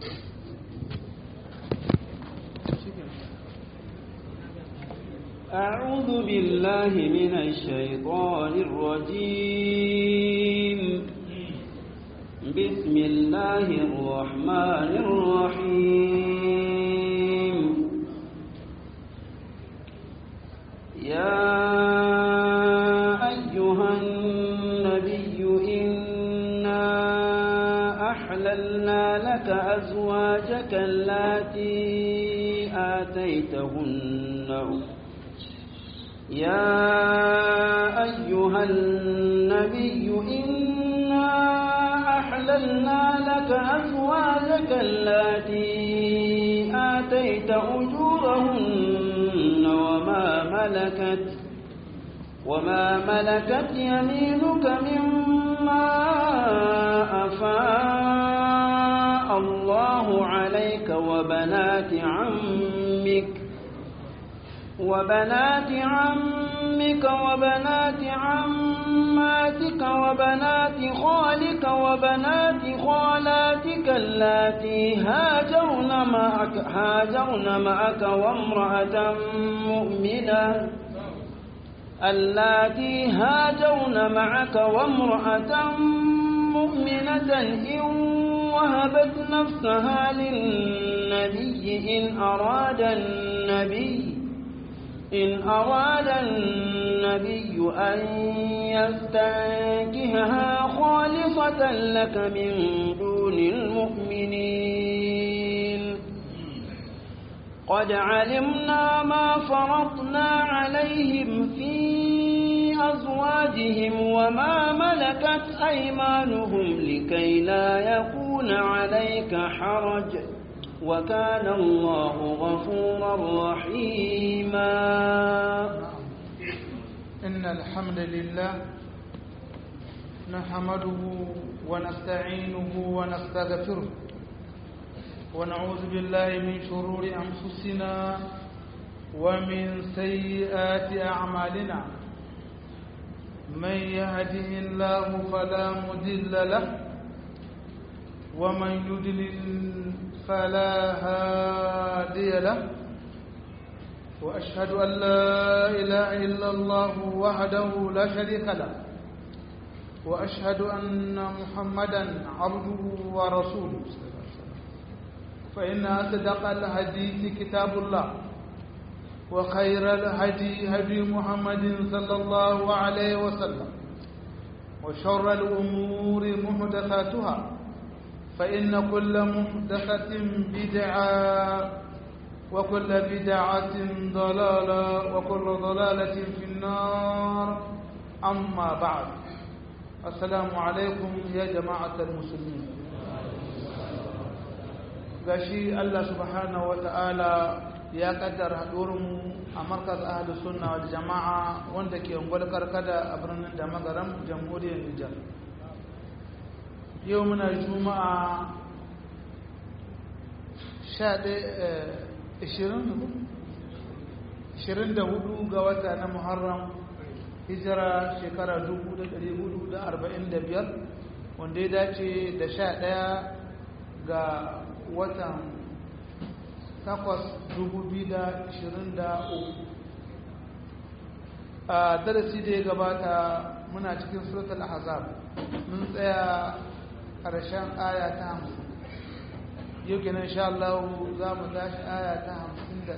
أعوذ بالله من الشيطان الرجيم. بسم الله الرحمن الرحيم. يا أيها النبي إنا أحللنا لك أزواجك اللاتي آتيتهن أجورهن وما ملكت يمينك مما أفاء الله عليك وبنات عمك وبنات عماتك وبنات خالك وبنات خالاتك اللاتي هاجرن معك وامرأة مؤمنة إن وهبت نفسها للنبي إن أراد النبي أن يستنكحها خالصة لك من دون المؤمنين. قد علمنا ما فرضنا عليهم في أزواجهم وما ملكت أيمانهم لكي لا يكون عليك حرج وكان الله غفورا رحيما. إن الحمد لله نحمده ونستعينه ونستغفره ونعوذ بالله من شرور أنفسنا ومن سيئات أعمالنا. من يهده الله فلا مضل له ومن يضلل فلا هادي له وأشهد أن لا إله إلا الله وحده لا شريك له وأشهد أن محمدا عبده ورسوله. فإن أصدق الحديث كتاب الله وخير الهدي هدي محمد صلى الله عليه وسلم وشر الأمور محدثاتها فإن كل محدثة بدعة وكل بدعة ضلالة وكل ضلالة في النار. أما بعد، السلام عليكم يا جماعة المسلمين. gashi Allah subhanahu wata'ala ya kaddara haɗuwarmu a markaz ahlus sunna wal jama'a wanda ke ungwal karkada a birnin da magaram jamhuriyar Nijar. Yau muna juma'a 24 ga wata na Muharram, hijira shekara 1445 wanda ya dace da 11 ga watan 8,2023. a darasi da ya gabata muna cikin suratul ahzab mun tsaya ƙarshen aya ta 50. yau kenan insha Allah za mu tashi aya ta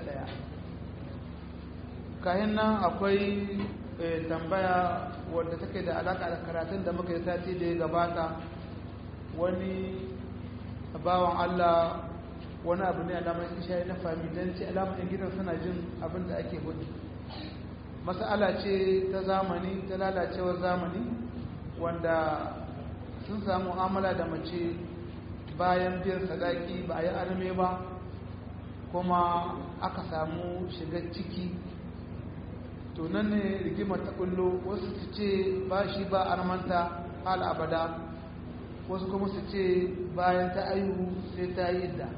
51. kayan nan akwai tambaya wadda take da alaka da karatun da muka yi sati da ya gabata. Wani bawan Allah wani abu ne alamar isha na familanci, alamar gidan suna jin abin da ake hudu. Mas'ala ce ta zamani, ta lalacewar zamani, wanda sun samu mu'amala da mace bayan biyan sadaki ba a yi arme ba, kuma aka samu shigar ciki. To nan ne rigimar ta kullo, wasu su ce ba shi ba armanta hal abada, wasu kuma su ce bayan ta aihu sai ta yi idda.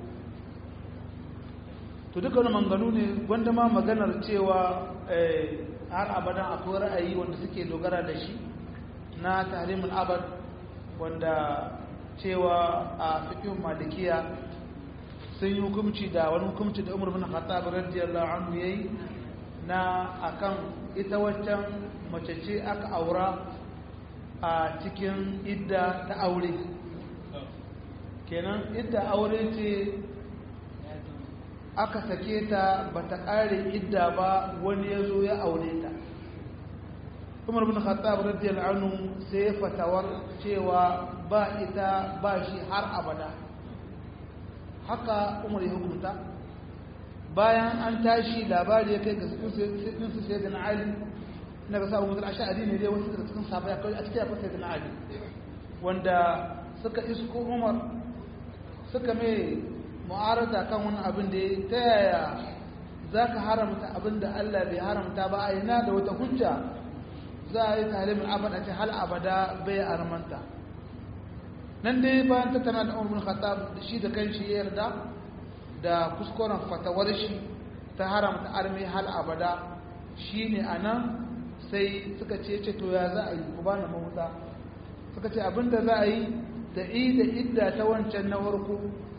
To duka wani manganu ne, wanda ma maganar cewa har abadan akwai ra'ayi wanda suke dogara da shi na tahrimul abad, wanda cewa a fiqhun malikiya sun yi hukunci da wani hukunci da Umar bin Khattab radiyallahu anhu yayi na akan ita waccan mace ce aka aura a cikin idda ta aure kenan idda aure ce aka sake ta bata kare idda ba wani yazo ya aure ta Umar bin Khattab radiyallahu anhu sai fatawar cewa ba ita ba shi har abada haka Umar ya hukunta bayan an tashi labari ya kai ga su sai da Ali na ga sabu mutul ash'ari ne dai wasu daga cikin sahabbai akwai a cikin akwai sai da Ali wanda suka isko Umar suka mai mu'arada kan wani abin da ta yaya zaka haramta abin da Allah bai haramta ba a ina da wata hujja za a yi talimin abada ce hal abada bai armanta nan dai bayan tattana da Umar bin Khattab shi da kanshi ya yarda da kuskuren fatawar shi ta haramta armi hal abada shine anan sai suka ce to ya za a yi ku bani mahuta suka ce abinda za a yi da idda ta wancan na farko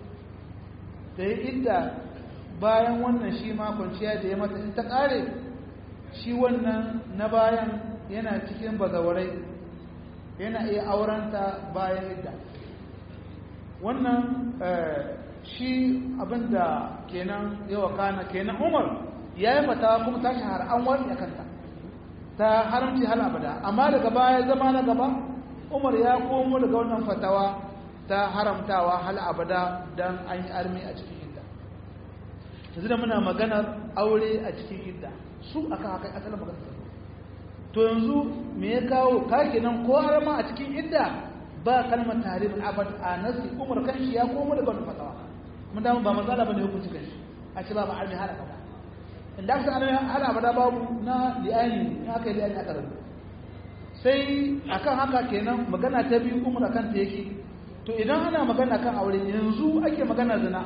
da yi idda bayan wannan shi ma kwanciya da ya mata in ta kare shi wannan na bayan yana cikin bazawarai yana iya aurenta bayan idda wannan shi abinda kenan yawa kana kenan Umar ya yi fatawa kuma ta shahara an wani a kanta ta haramci hal abada amma daga baya zama na gaba Umar ya komo daga wannan fatawa ta haramtawa hal abada dan an yi armi a cikin idda yanzu da muna maganar aure a cikin idda su aka haka asalin maganar to yanzu me ya kawo ka kenan ko arma a cikin idda ba kalmar tahrim al-abad a nasi Umar kanshi ya komo daga wannan fatawa mun da ba matsala bane hukunci kanshi a ce ba armi hal abada inda aka armi hal abada babu na li'ani in aka yi li'ani aka rabu sai akan haka kenan magana ta biyu Umar kan ta yake to idan ana magana kan aure yanzu ake magana zina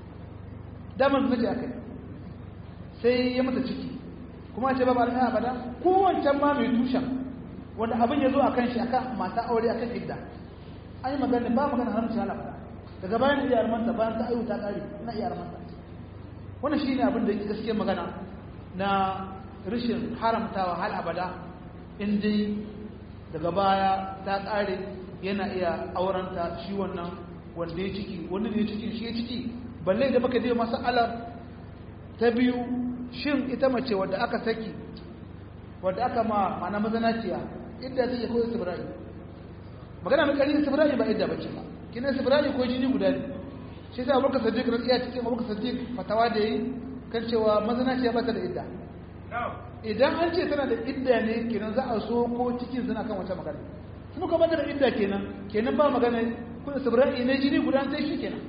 daman zina ce akai sai ya mata ciki kuma ce babu alƙa abada ko wancan ma mai tushen wanda abin ya zo a kan shi akan mata aure akan idda an yi magana ba magana haramci hal abada daga bayan iya armanta bayan ta ayu ta kare ina iya armanta wannan shine abin da yake gaskiya magana na rashin haramtawa hal abada in dai daga baya ta kare yana iya aurenta shi wannan wanda ya ciki wanda ya ciki shi ya ciki balle da baka je mas'alar ta biyu shin ita mace wadda aka saki wadda aka mana mazanaciya idda take ko istibra'i magana mai kari istibra'i ba idda bace ba kina istibra'i ko jini guda ne shi sai Abubakar Siddiq radiya cikin Abubakar Siddiq fatawa da yi kan cewa mazanaciya ba ta da idda idan an ce tana da idda ne kenan za a so ko cikin suna kan wata magana kuma kuma da idda kenan ba magana kun istibra'i ne jini guda sai shi kenan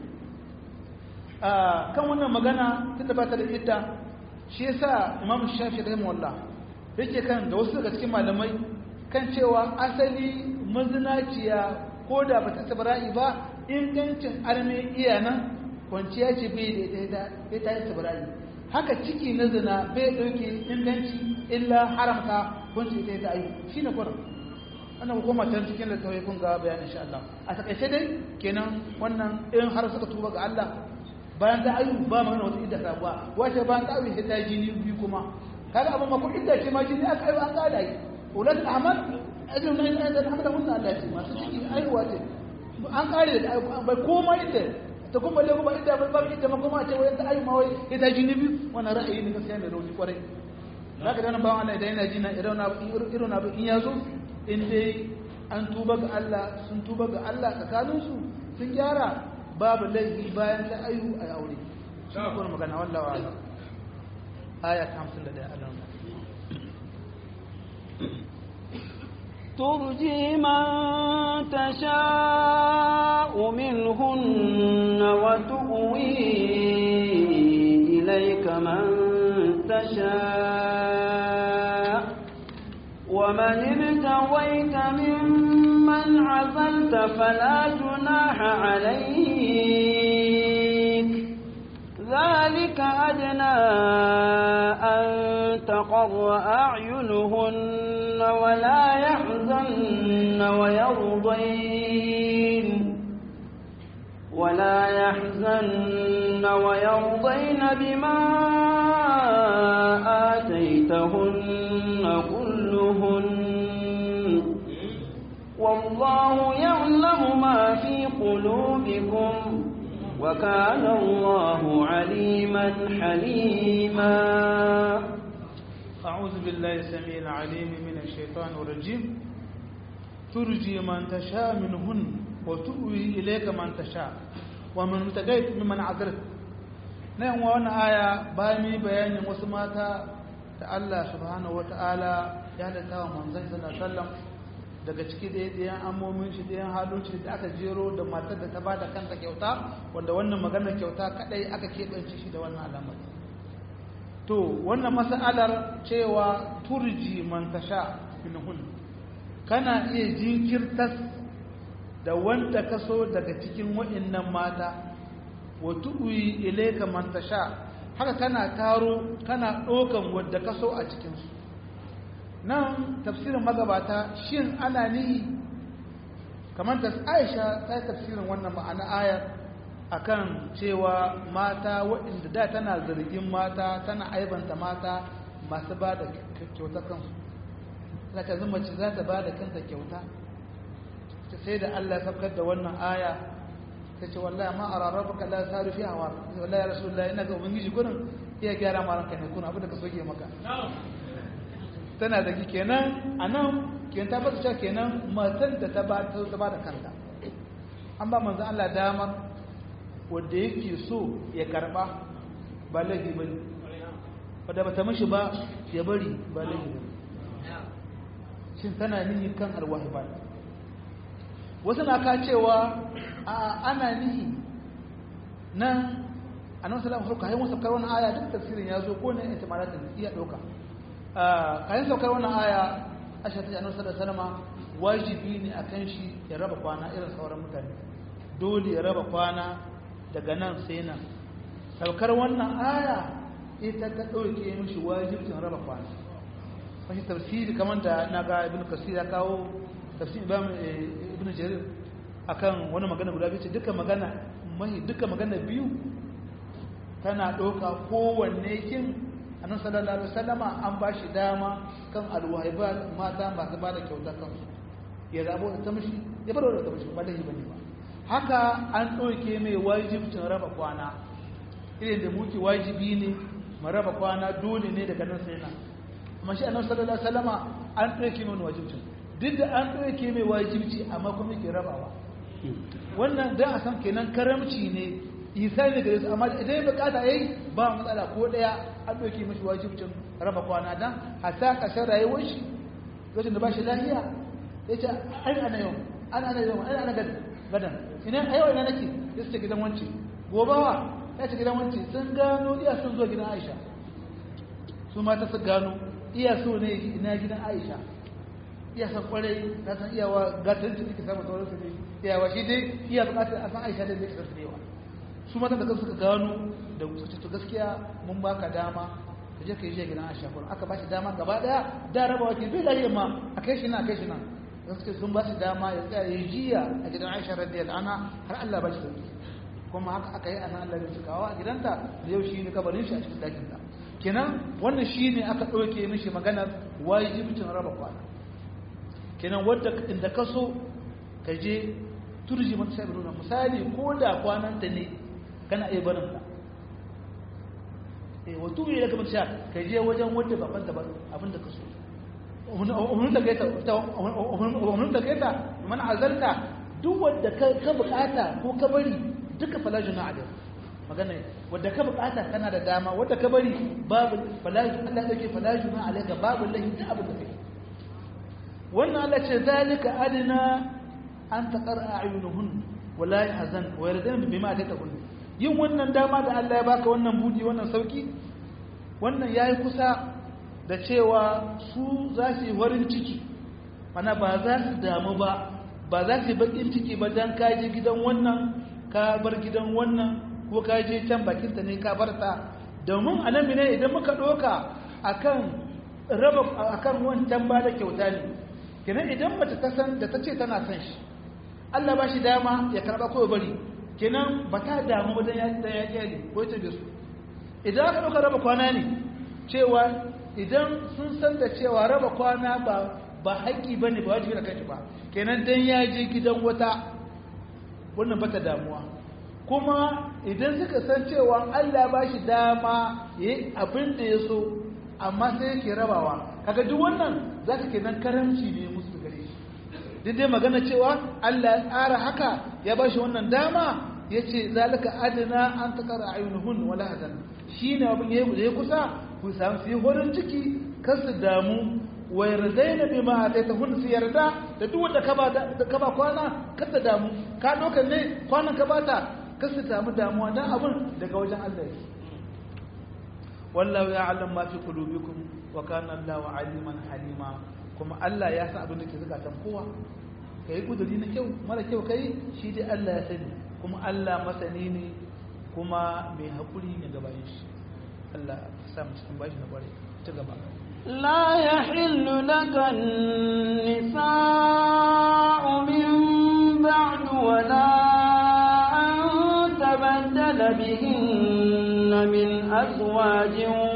kan wannan magana tunda ba ta da idda shi yasa Imam Shafi'i rahimahullah yake kan da wasu daga cikin malamai kan cewa asali mazinaciya ko da ba ta istibra'i ba ingancin arme iyanan kwanciya ce bai da ita yi istibra'i haka ciki na zina bai dauke inganci illa haramta kunci ita ta ayu shine kurin wannan hukuma ta cikin littafin kun ga bayani insha Allah a takaice dai kenan wannan in har suka tuba ga Allah bayan ta ayu ba magana wata idda sabuwa wace bayan ta ayu ta jini biyu kuma kaga abin ma ko idda ce ma jini aka ayu an kada yi ulul ahmad ajin nan da hamda hunna Allah ce masu ciki ayuwa ce an kare da ayu bai koma idda ta kuma balle kuma idda ba idda ma kuma ce wai ta ayu ma wai ita jini biyu wannan ra'ayi ne gaskiya mai rauni kwarai zaka da nan ba wannan idan yana jina irin abu in yazo in dai an tuba ga Allah sun tuba ga Allah tsakaninsu sun gyara babu laifi bayan ta ayu a aure shi ne kuma magana wallahi wa alam aya 51 Allah ترجي من تشاء منهن وتؤوي إليك من تشاء ومن ابتغيت ممن عزلت فلا جناح عليك ذلك أدنى أن تقر أعينهن ولا يحزن ولا يحزن ويرضين بما آتيتهن كلهن والله يعلم ما في قلوبكم وكان الله عليما حليما. أعوذ بالله السميع العليم من الشيطان الرجيم. ترجي من تشاء منهن وتؤوي إليك من تشاء ومن تقيت ممن عذرت. نعم وانا آية بامي بيان وسماتا الله سبحانه وتعالى يهدتا ومن زي صلى الله عليه وسلم daga ciki da ɗayan amomin shi ɗayan halunci da aka jero da matar da ta ba da kanta kyauta wanda wannan maganar kyauta kadai aka keɓance shi da wannan alamar. To wannan mas'alar cewa turji man tasha minhun kana iya jinkirtas da wanda ka so daga cikin waɗannan mata wa tu'wi ilayka man tasha haka kana taro kana ɗaukan wanda ka so a cikin su. Nan tafsirin magabata shin ana nihi kamar ta Aisha ta yi tafsirin wannan ma'ana ayar akan cewa mata waɗanda da tana zargin mata tana aibanta mata masu ba da kyauta kansu zaka zama ce za ta ba da kanta kyauta sai da Allah ya saukar da wannan aya ta ce wallahi ma ara rabbaka la saru fi hawa wallahi ya rasulullahi ina ga ubangiji gurin iya gyara ma ranka ne kun abu da ka soke maka tana da kenan anan kenan ta fata cewa kenan matan da ta ba da kanta an ba manzo Allah damar wanda yake so ya karba ba laifi bane wanda bata mishi ba ya bari ba laifi bane shin tana nihi kan arwahi ba wasu na ka cewa ana nihi nan annabi sallallahu alaihi wasallam kayan saukar wannan aya duk tafsirin ya zo ko ne ihtimalatin iya dauka kayan saukar wannan aya Aisha ta annabi sallallahu alaihi wasallam wajibi ne akan shi ya raba kwana irin sauran mutane dole ya raba kwana daga nan sai nan saukar wannan aya ita ta dauke mishi wajibin raba kwana wani tafsiri kamar da naga ibnu kasir ya kawo tafsir ibnu jarir akan wani magana guda biyu ce duka magana biyu tana ɗauka kowanne kin annabi sallallahu alaihi wasallama an ba shi dama kan alwahibal mata masu ba da kyauta kansu ya zabo ta mishi ya bar da ta mishi ba dai bane ba haka an ɗauke mai wajibcin raba kwana irin da muke wajibi ne mu raba kwana dole ne daga nan sai nan amma shi annabi sallallahu alaihi wasallama an ɗauke mai wajibcin duk da an ɗauke mai wajibci amma kuma yake rabawa wannan dan a san kenan karamci ne isa ne gare su amma idan ya bukata yayi ba matsala ko daya an doke mishi wajibcin raba kwana dan hatta kasar rayuwar shi lokacin da ba shi lafiya yace ana gadan ina ayo ina nake sai gidan wanci gobawa yace gidan wanci sun gano iya sun zo gidan Aisha su mata su gano iya so ne ina gidan Aisha iya san kwarai ta san iyawa gatar da take samu sauransu ne iyawa shi dai iya bukatar a san Aisha da zai tsarsewa su mata da kansu suka gano da suka to gaskiya mun baka dama ka je ka yi gidan Aisha ko aka ba shi dama gaba daya da rabawa ke bai lafiya ma akai shi na gaskiya sun ba shi dama ya tsaya ya jiya a gidan Aisha radiyallahu anha har Allah ba shi sauki kuma haka aka yi anan Allah ya cikawa a gidanta da yau shi ne kabarin shi a cikin dakin ta kenan wannan shine aka dauke mishi maganar wajibin raba kwana kenan wanda inda ka so ka je turji mata sai nuna misali ko da kwanan ta ne kana iya barin ta wato ne daga mutsha ka je wajen wanda baban ta ba abin da ka so umarnin da kaita man azalta duk wanda ka bukata ko ka bari duka falajuna a magana wanda ka bukata kana da dama wanda ka bari babu falajuna Allah yake falajuna alayka babu lahi da abu da kai wannan Allah ce zalika adina an taqara a'yunuhun wala yahzan wa yardan bima atahun yin wannan dama da Allah ya baka wannan budi wannan sauki wannan yayi kusa da cewa su za su yi warin ciki mana ba za su damu ba za su yi bakin ciki ba dan ka je gidan wannan ka bar gidan wannan ko ka je can bakinta ne ka bar ta domin anan ne idan muka doka akan raba akan wancan ba da kyauta ne kenan idan mace ta san da ta ce tana son shi Allah ba shi dama ya karba ko bari kenan ba ta damu ba dan ya kyale ko ta da su idan aka ɗauka raba kwana ne cewa idan sun san da cewa raba kwana ba haƙƙi ba ne ba wajibi da kai ba kenan dan ya je gidan wata wannan bata damuwa kuma idan suka san cewa Allah ba shi dama yayi abin da ya so amma sai yake rabawa kaga duk wannan zaka kenan karamci ne musu gare shi duk dai magana cewa Allah ya tsara haka ya ba shi wannan dama yace zalika adna an takara ayunuhun wala hadan shine abin yayi kusa ku samu su yi horin ciki kar su damu wa yardaina bima ataitahun su yarda da duk wanda ka ba kwana kar ta damu ka dokan ne kwanan ka bata kar su samu damuwa dan abin daga wajen Allah yake wallahu ya'lam ma fi qulubikum wa kana Allahu aliman halima kuma Allah ya san abin da ke zakatan kowa kai kuduri na kyau mara kyau kai shi dai Allah ya sani kuma Allah masani ne kuma mai hakuri ne gaban shi Allah ya sa mu cikin bashi na bare ci gaba لا يحل لك النساء من بعد ولا أن تبدل بهن من أزواج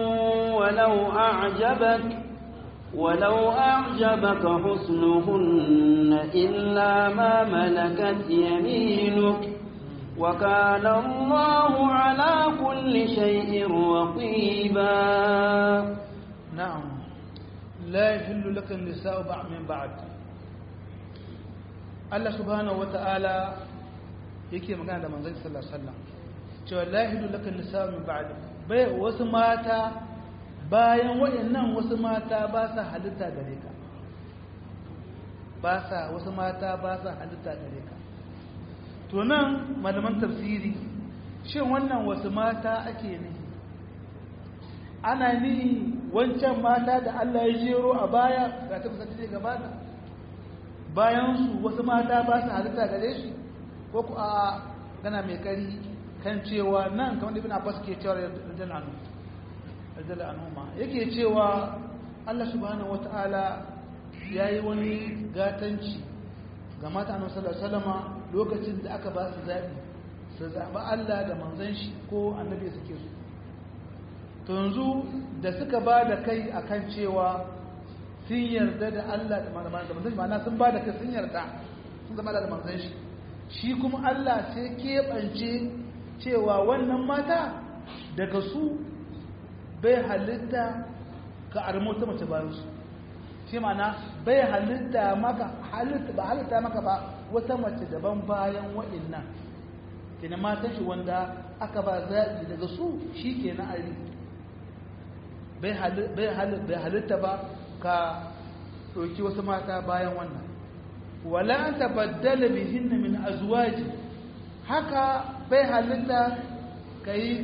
ولو أعجبك حسنهن إلا ما ملكت يمينك وكان الله على كل شيء رقيبا نعم لا يحل لك النساء من بعد Allah subhanahu wata'ala yake magana da manzon sallallahu alaihi wasallam cewa la yahillu laka nisa'u min ba'd bai wasu mata bayan wayannan wasu mata ba sa halitta gare ka wasu mata ba sa halitta gare ka to nan malaman tafsiri shin wannan wasu mata ake ne ana ni wancan mata da Allah ya jero a baya ga ta fusa ce gabata bayan su wasu mata ba su halitta gare shi ko ku a gana mai kari kan cewa nan kamar ibn Abbas ke cewa radiyallahu anhu ma yake cewa Allah subhanahu wataala yayi wani gatanci ga mata annabi sallallahu alaihi wasallama lokacin da aka ba su zabi Allah da manzon shi ko annabi suke su to yanzu da suka ba da kai akan cewa sun yarda da Allah da manzon ma'ana sun ba da kai sun yarda sun zama da manzon shi shi kuma Allah sai keɓance cewa wannan mata daga su bai halitta ka armota mace bayan su shi ma'ana bai halitta maka ba halitta maka ba wata mace daban bayan wa'annan kina matan shi wanda aka ba zaɓi daga su shi ke na ari bai halitta ba ka ɗauki wasu mata bayan wannan wala an tabaddala bihinna min azwaji haka bai halitta ka yi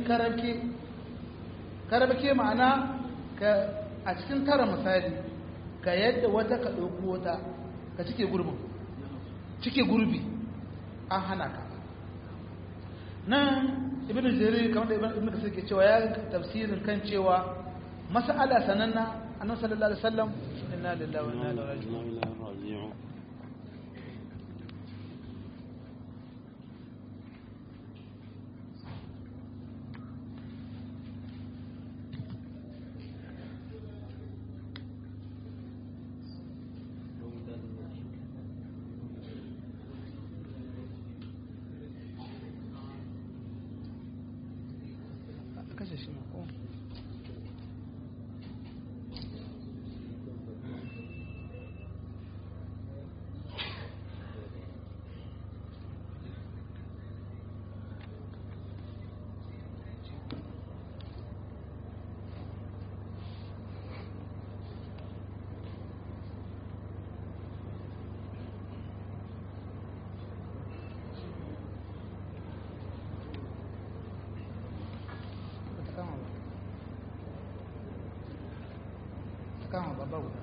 karabke ma'ana ka a cikin tara misali ka yadda wata ka ɗauki wata ka cike gurbi an hana ka nan ibn jarir kamar da ibn kasir ke cewa ya tafsirin kan cewa mas'ala sananna annabi sallallahu alaihi wasallam inna lillahi wa inna ilaihi raji'un kashe shi ma ko kama babba guda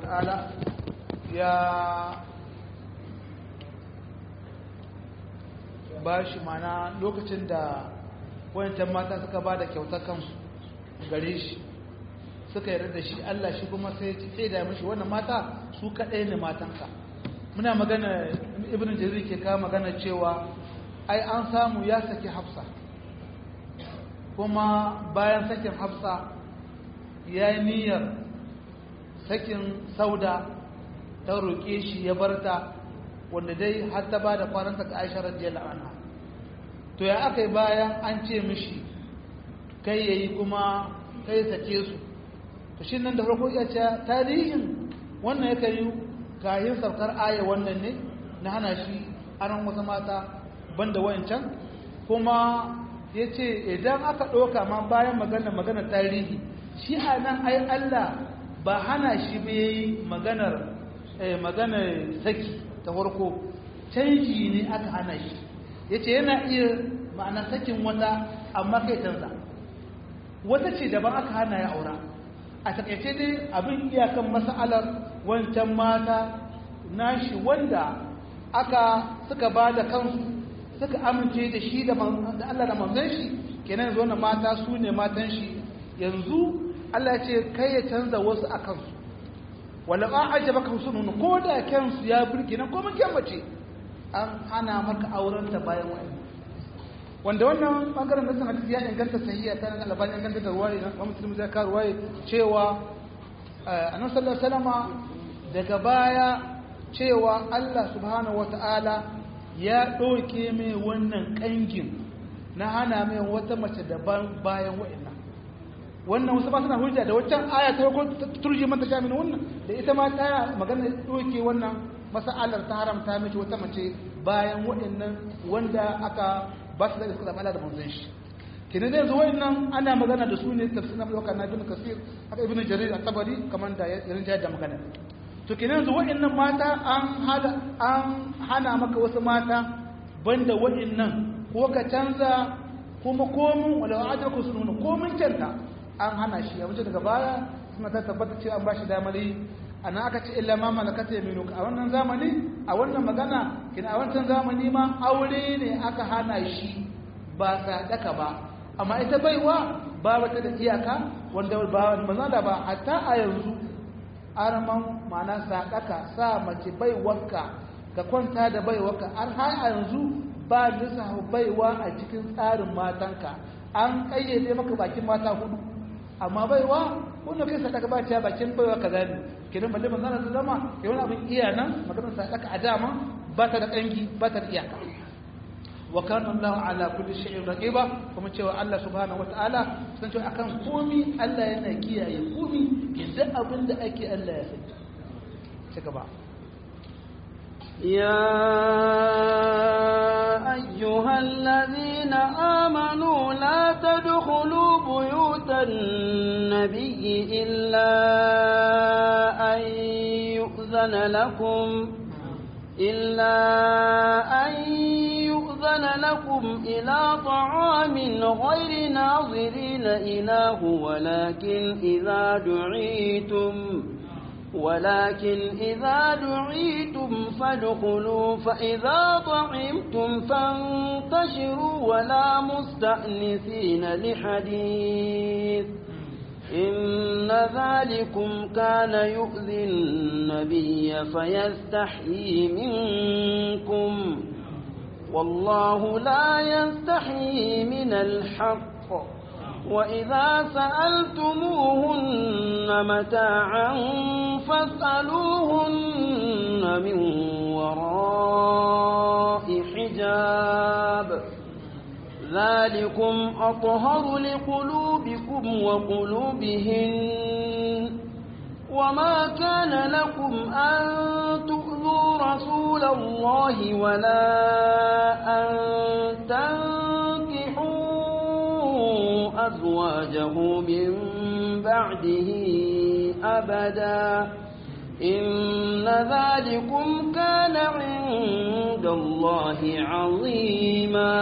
wata'ala ya ba shi mana lokacin da wayancan mata suka ba da kyautar kansu gare shi suka yarda da shi Allah shi kuma sai ya da mishi wannan mata su kaɗai ne matanka. Muna magana ibn jarir ke kawo magana cewa ai an samu ya saki Hafsa, kuma bayan sakin Hafsa ya yi niyyar sakin Sauda, ta roƙe shi ya barta, wanda dai har ta ba da kwananta ga Aisha radiyallahu anha. To ya aka yi bayan an ce mishi kai yayi kuma kai sake su, to shi nan da farko ya ce tarihin wannan ya kai kayan saukar aya wannan ne na hana shi aron wasu mata banda wayancan, kuma ya ce idan aka ɗauka ma bayan magana tarihi shi a nan ai Allah ba hana shi ba yi maganar saki ta farko, canji ne aka hana shi. Ya ce yana iya ma'ana sakin wata amma kai canza wata ce daban aka hana ya aura. A takaice dai abin iyakan mas'alar wancan mata nashi wanda suka ba da kansu suka amince da shi da Allah da manzon shi, kenan yanzu wannan mata su ne matan shi. Yanzu Allah ya ce kai ya canza wasu a kansu, wala ba ajabaka husnun, ko da kansu ya burge nan ko mun mace an hana maka aurenta bayan wani. Wanda wannan bangaren da sun hadisi ya inganta sahiha ta nan Albani inganta da ruwaye na Muslim zai ka ruwaye cewa Annabi sallallahu alaihi wasallama daga baya cewa Allah subhanahu wataala ya doke mai wannan kangin na hana mai wata mace daban bayan wa'annan. Wannan wasu ba suna hujja da waccan aya ta ko turji mata shamin wannan da ita ma ta magana doke wannan mas'alar ta haramta miki wata mace bayan wa'annan wanda aka ba su da suka zama da manzon shi. Kenan yanzu wa'annan ana magana da su ne tafsirin Abu Bakar Ibn Kasir haka Ibn Jarir at-Tabari kaman da irin jayar da magana. To kenan yanzu wa'annan mata an hana maka wasu mata banda wa'annan, ko ka canza kuma komun wala ajaka sununa komun canta an hana shi. Abin daga baya suna ta tabbata cewa an bashi damari ana aka ce illa ma malakata yaminuka. A wannan zamani a wannan magana kina a wancan zamani ma aure ne aka hana shi ba sadaka ba, amma ita baiwa ba wata da iyaka wanda ba manzala ba hatta a yanzu araman ma'ana sadaka sa mace baiwarka ka kwanta da baiwarka har a yanzu ba lissa baiwa a cikin tsarin matanka, an kayyade maka bakin mata hudu, amma baiwa wanda kai sadaka ba ta bakin baiwa kaza ne. Kidan balle manzon da zama ya wani abin iya nan maganar sadaka a dama ba ta da kangi ba ta da iyaka. Wa kana Allahu ala kulli shay'in raqiba, kuma cewa Allah subhanahu wataala san cewa akan komi Allah yana kiyaye komi, idan abin da ake Allah ya sani. Ci gaba. يا أيها الذين آمنوا لا تدخلوا بيوت النبي إلا أن يؤذن لكم إلى طعام غير ناظرين إناه ولكن إذا دعيتم فادخلوا فإذا طعمتم فانتشروا ولا مستأنسين لحديث إن ذلكم كان يؤذي النبي فيستحيي منكم والله لا يستحيي من الحق وإذا سألتموهن متاعا فاسألوهن من وراء حجاب ذلكم أطهر لقلوبكم وقلوبهن وما كان لكم أن تؤذوا رسول الله ولا أن تنكحوا أزواجه من بعده أبدا إن ذلكم كان عند الله عظيما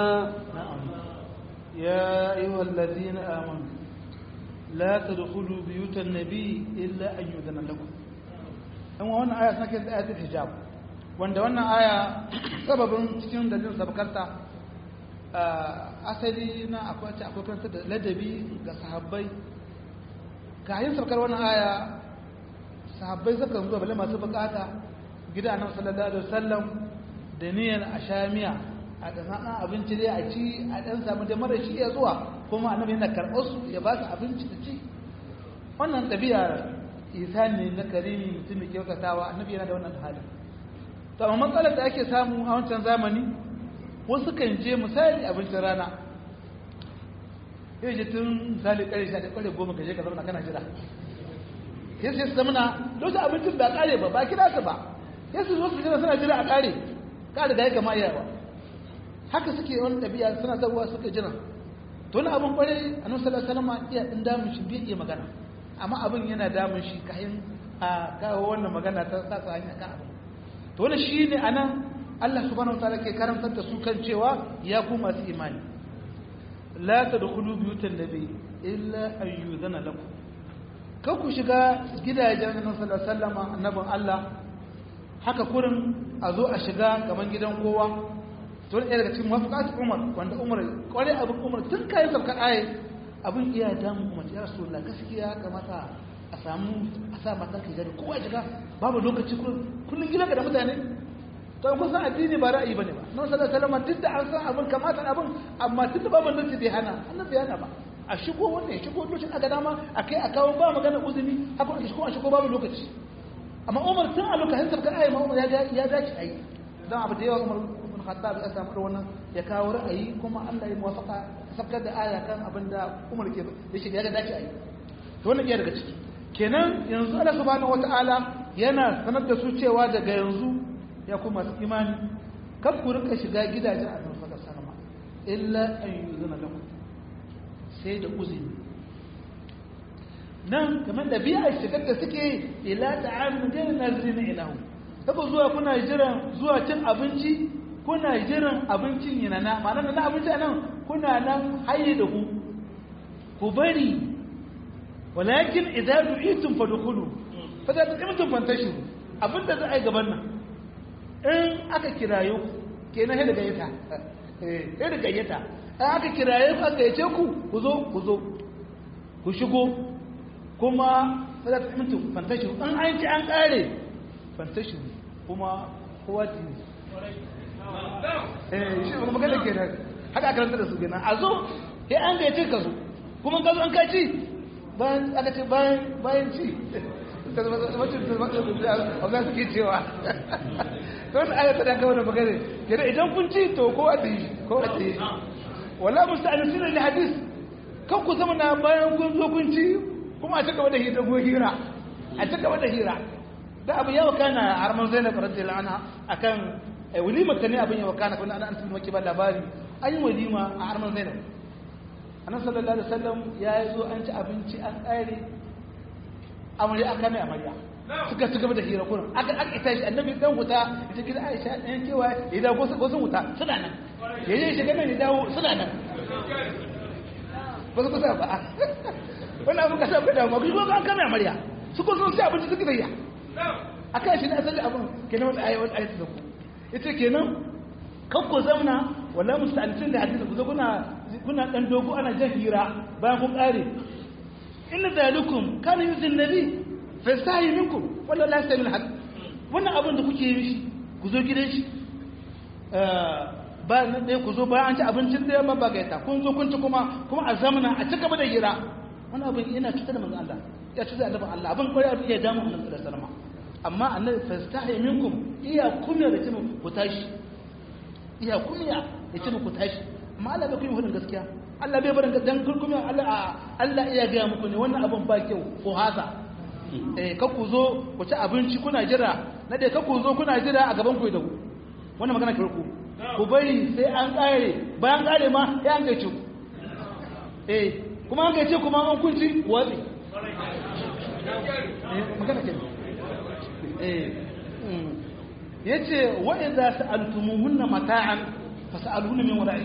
يا أيها الذين آمنوا لا تدخلوا بيوت النبي إلا أن يؤذن لكم dan wannan aya suna kiran ayatul hijab wanda wannan aya sababin cikin dalilin sabakarta asali na akwai kanta da ladabi ga sahabbai kayan sabakar wannan aya sahabbai suka zuwa bale masu bukata gida annabi sallallahu alaihi wasallam da niyyar ashamiya a ɗan abinci dai a ci a ɗan samu da mara shi ya zuwa kuma annabi yana karɓar su ya ba su abinci da ci wannan ɗabi'a isa ne na karimi mutum mai kyautatawa annabi yana da wannan halin to amma matsalar da ake samu a wancan zamani wasu kan je misali abincin rana yau je tun misali ƙare sha da ƙare goma ka je ka zauna kana jira sai su zamana lokacin abincin ba ƙare ba kira su ba sai su zo su jira suna jira a ƙare ka riga ya kama yawa haka suke wani ɗabi'a suna zaruwa suka jira to wani abin kwarai a nan sallallahu alaihi iya ɗin damun shi bai iya magana amma abin yana damun shi kayan a kawo wannan magana ta sa hanya kan abin to wani shi ne a nan Allah subhanahu wataala ke karantar da su kan cewa ya ku masu imani la tadkhulu buyutan nabi illa an yuzana lakum kan ku shiga gidajen nan sallallahu alaihi wasallam annabin Allah haka kurin a zo a shiga gaban gidan kowa to ne daga cikin mafuqat Umar wanda Umar kware abin Umar tun kai sabkan aye abin iya damu Umar ya Rasulullah gaskiya kamata a samu a sa matan kai gari kowa shiga babu lokaci kullun gida ga da mutane to kun san addini ba ra'ayi bane ba nan sallallahu alaihi wasallam duk da an san abin kamata abin amma tun da babu nan bai hana annabi yana ba a shigo wannan ya shigo lokacin aga dama akai a kawo ba magana uzuri haka a shigo babu lokaci amma Umar tun a lokacin sabkan aye ma Umar ya dace ayi dan abu da yawa Umar Khattab ya samu wannan ya kawo ra'ayi kuma Allah ya muwafaka sabkar da aya kan abinda Umar ke da shi ya ga dace ayi to wannan iya daga ciki kenan yanzu Allah subhanahu wataala yana sanar da su cewa daga yanzu ya kuma su imani kar ku rinka shiga gidajen Annabi sallallahu alaihi wasallam illa an yuzuna lakum sai da uzuri nan kamar da bi'a shigar da suke ila ta'amun da nazirin ilahu sabo zuwa kuna jiran zuwa cin abinci kuna jiran abincin yana na ma'ana na abinci nan kuna nan haye da ku bari walakin idza du'itum fadkhulu fa da mutum fantashu abinda za a yi gaban nan in aka kirayo kenan sai da gayyata sai da gayyata in aka kiraye ku aka yace ku zo ku shigo kuma fa da mutum fantashu in an ci an kare fantashu kuma kowa ji shi wani magana ke nan haka aka ranta da su kenan a zo sai an ga yace ka zo kuma ka zo an ka ci bayan aka ce bayan ci ta zama za su ke cewa to wani ayata da kawo da magana kenan idan kun ci to ko a tsaye wala musta'anisin da hadis kan ku zama na bayan kun zo kun ci kuma a cika da hira a cika da hira da abu yawa kana harman zainab radiyallahu anha akan walima ta ne abin yawa kana kuma an tun maki ba labari an yi walima a harman zainab annabi sallallahu alaihi wasallam ya zo an ci abinci an tsare amarya aka mai amarya suka ci gaba da hira kurin aka ita shi annabi dan wuta ita gidan Aisha ɗayan kewa ya dawo wasu wuta suna nan yayin shiga nan ya dawo suna nan ba su kusa ba wannan abin kasa bai dawo ma kuma an kame amarya su ko sun ci abinci suka zayya akan shi ne asali abin kenan wata ayat da ku ita kenan kan ku zauna wala musta'anisin da hadisi ku zo kuna dan dogo ana jan hira bayan kun kare inna zalikum kana yuzin nabi fa sahi minkum wala la yastamin hal wannan abin da kuke yi shi ku zo gidan shi ba nan dai ku zo bayan an ci abincin da yamma ba gaita kun zo kun ci kuma a zamana a ci gaba da hira wannan abin yana cutar da manzon Allah ya cutar da Allah abin kwari abin ya damu annabi sallallahu alaihi wasallam amma annabi fastahi minkum iya kunya da cin ku tashi iya kunya da cin ku tashi amma Allah bai kuma hudin gaskiya Allah bai barin dan kurkumin Allah iya ga muku ne wannan abin ba kyau ko hasa ka ku zo ku ci abinci kuna jira na dai ka ku zo kuna jira a gaban ku da ku wannan magana kirku ku bari sai an kare bayan kare ma sai an gaice ku kuma an gaice kuma an kunci watsi magana kirku yace wa idza sa'altumuhunna mata'an fas'aluhunna min wara'i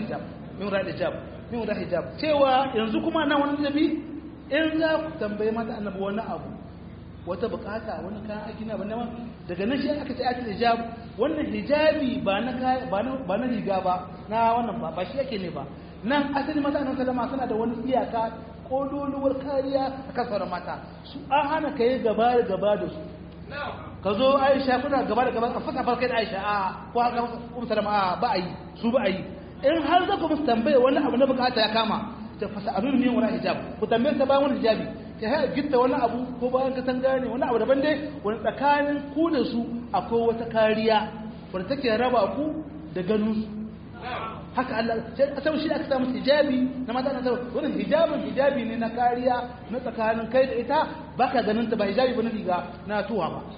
hijab cewa yanzu kuma nan wani nabi in za ku tambaye mata annabi wani abu wata bukata wani kayan aiki na bane daga nan shi aka ce ayatul hijab wannan hijabi ba na riga ba na wannan ba shi yake ne ba nan asali mata annabi sallama suna da wani iyaka kololuwar kariya a kasar mata su an hana kai gaba da su ka zo Aisha kuna gaba da gaba a fasa farkai da Aisha a ko haka Ummu Salama ba a yi su ba a yi in har za ku musu tambaye wani abu na bukata ya kama ta fasa abin ne wani hijab ku tambaye ta bayan wani hijabi ta haya gitta wani abu ko bayan ka san gane wani abu daban dai wani tsakanin ku da su akwai wata kariya wadda take raba ku da ganin su haka Allah sai shi aka samu hijabi na mata na sarrafa wannan hijabi ne na kariya na tsakanin kai da ita baka ganin ta ba hijabi ba na riga na tuwa ba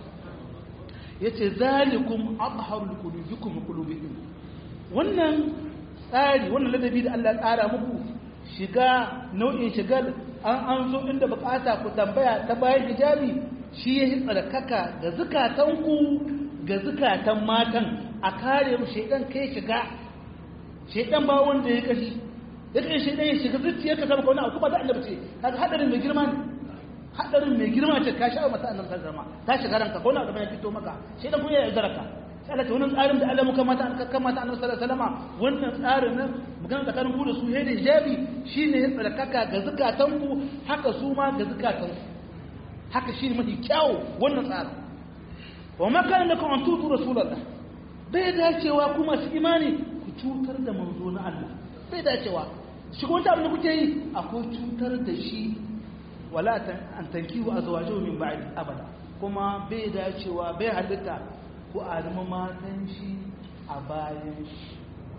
yace zalikum adharul qulubikum wa qulubikum wannan tsari wannan ladabi da Allah ya tsara muku shiga nau'in shigar an zo inda bukata ku tambaya ta bayan hijabi shi ya tsarkaka ga zukatanku ga zukatan matan a kare mu shedan kai shiga shedan ba wanda ya kashi ya kai shedan ya shiga zuciyarka saboda wani abu ba da Allah ce kaga hadarin mai girma ne hadarin mai girma ce ka sha mata annabi sallama ta shiga ranka ko na da ya fito maka shedan kuma ya zaraka Allah ta wannan tsarin da Allah muka mata an kakkan mata annabi sallallahu alaihi wasallam wannan tsarin nan magana tsakanin ku da su yayin hijabi shine ya tsarkaka ga zakatan ku haka su ma ga zakatan haka shine mafi kyau wannan tsarin wa ma kana lakum an tutu rasulullah bai dacewa ku masu imani ku cutar da manzo na Allah bai dacewa shi ko wanda abin da kuke yi akwai cutar da shi wala an tankihu azwajuhu min ba'di abada kuma bai dacewa bai halitta ku armi matan shi a bayan shi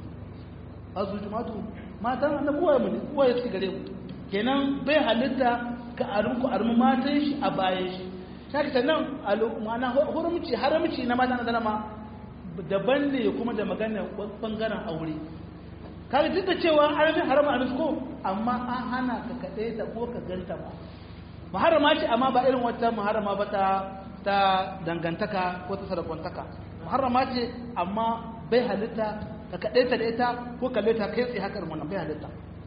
azujumatu matan annabi uwa ya ci gare ku kenan bai halitta ka armi matan shi a bayan shi sai ta nan al'umma haramci na matan da ma daban ne kuma da magana bangaren aure kaga duk da cewa arabin harama a ko amma an hana ka kade ta ko ka ganta ba muharrama ce amma ba irin wata muharrama ba ta dangantaka ko ta sadakwantaka muharrama ce amma bai halitta ka kaɗai ta da ita ko kalle ta kai tsaye haka wannan bai halitta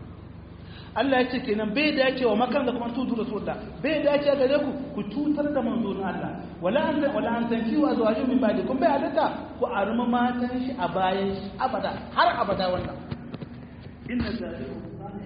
Allah ya ce kenan bai dace wa makan da kuma tutu rasulullah bai dace gare ku cutar da manzon Allah wala an tanki wa zawajin min ba'di kun bai halitta ku arma matan shi a bayan shi abada har abada wannan inna zalikum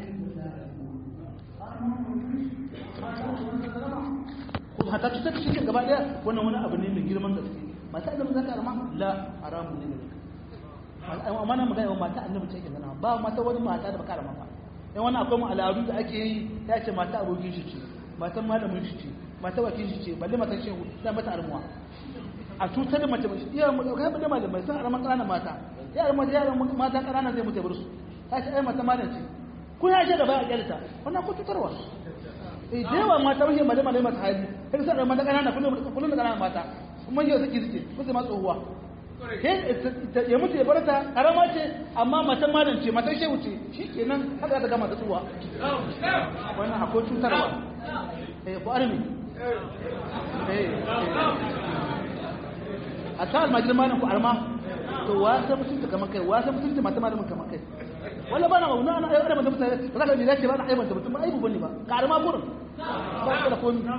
hatta cutar da shi gaba daya wannan wani abu ne mai girman gaske mata annabi zaka arma la haramu ne amma na magana mata annabi take gana ba mata wani mata da baka arma ba dan wannan akwai mu al'adu da ake yi ya ce mata abokin shi ce matan malamin shi ce mata wakilin shi ce balle matan shehu sai mata armuwa a cutar da mace iya mu kai da malamai sun arman ƙananan mata yaran mata ƙananan zai mutu bar su ta ce ai mata malam ce ko ya ce da baya kyalta wannan ko tutarwa da yawa mata mashi malamai mata hali sai sai mata ƙanana kullum da ƙananan mata kuma yau suke kusa ma tsohuwa ya mutu ya bar ta karama ce amma matan malam ce matan shehu ce shikenan haka ta gama ta tsuwa wannan akwai cutarwa ko armi a ta almajin malam ku arma to wasa mutunta kamar kai wasa mutunta mata malamin kamar kai wala bana wani ana ayyuka da mutane ba za ka bi dace ba na aibanta mutum ba aibu bane ba ka arma burin ba ka da komi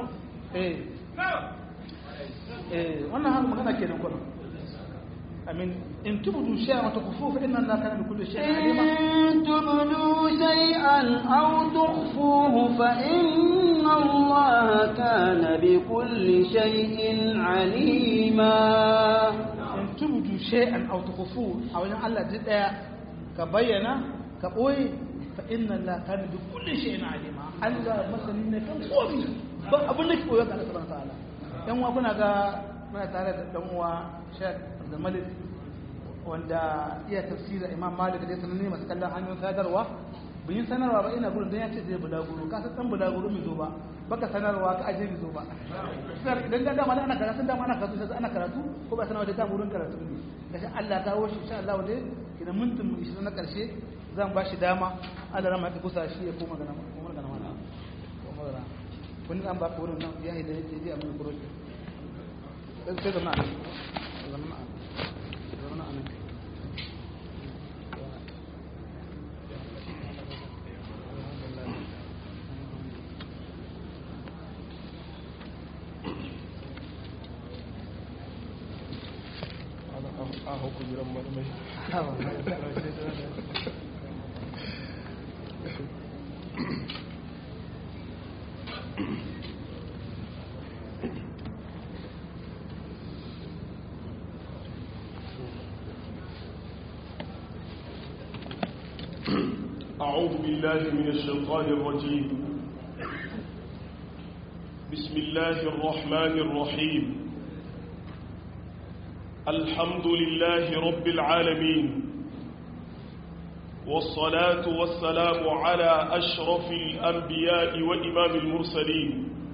wannan haka magana kenan kullum amin in tubdu shay'an tukhfuhu fa inna allaha kana bi kulli shay'in alima in tubdu shay'an aw tukhfuhu fa inna allaha kana bi kulli shay'in alima in tubdu shay'an aw tukhfuhu a wajen Allah ji daya ka bayyana ka boye fa inna allaha kana bi kulli shay'in alima Allah masanin ne kan komai ba abin da ke koyo ga Allah subhanahu wa ta'ala yan uwa kuna ga muna tare da dan uwa Sheikh da Malik wanda iya tafsira Imam Malik da sanan ne masu kallon hanyoyin sadarwa bin sanarwa ba ina gurin dan ya ce zai bulaguro ka san dan bulaguro mai zo ba baka sanarwa ka aje mai zo ba sai dan da dama ana karatu sai ana karatu ko ba sanarwa da ta gurin karatu ne kashin Allah kawo shi insha Allah wanda idan mintin 20 na karshe zan ba shi dama Allah rama ta kusa shi ya koma ga nan kun an ba ku wurin nan ya hidda yake ji a mun kuro sai zama a nan a hukun jiran malamai أعوذ بالله من الشيطان الرجيم بسم الله الرحمن الرحيم الحمد لله رب العالمين والصلاة والسلام على أشرف الأنبياء وإمام المرسلين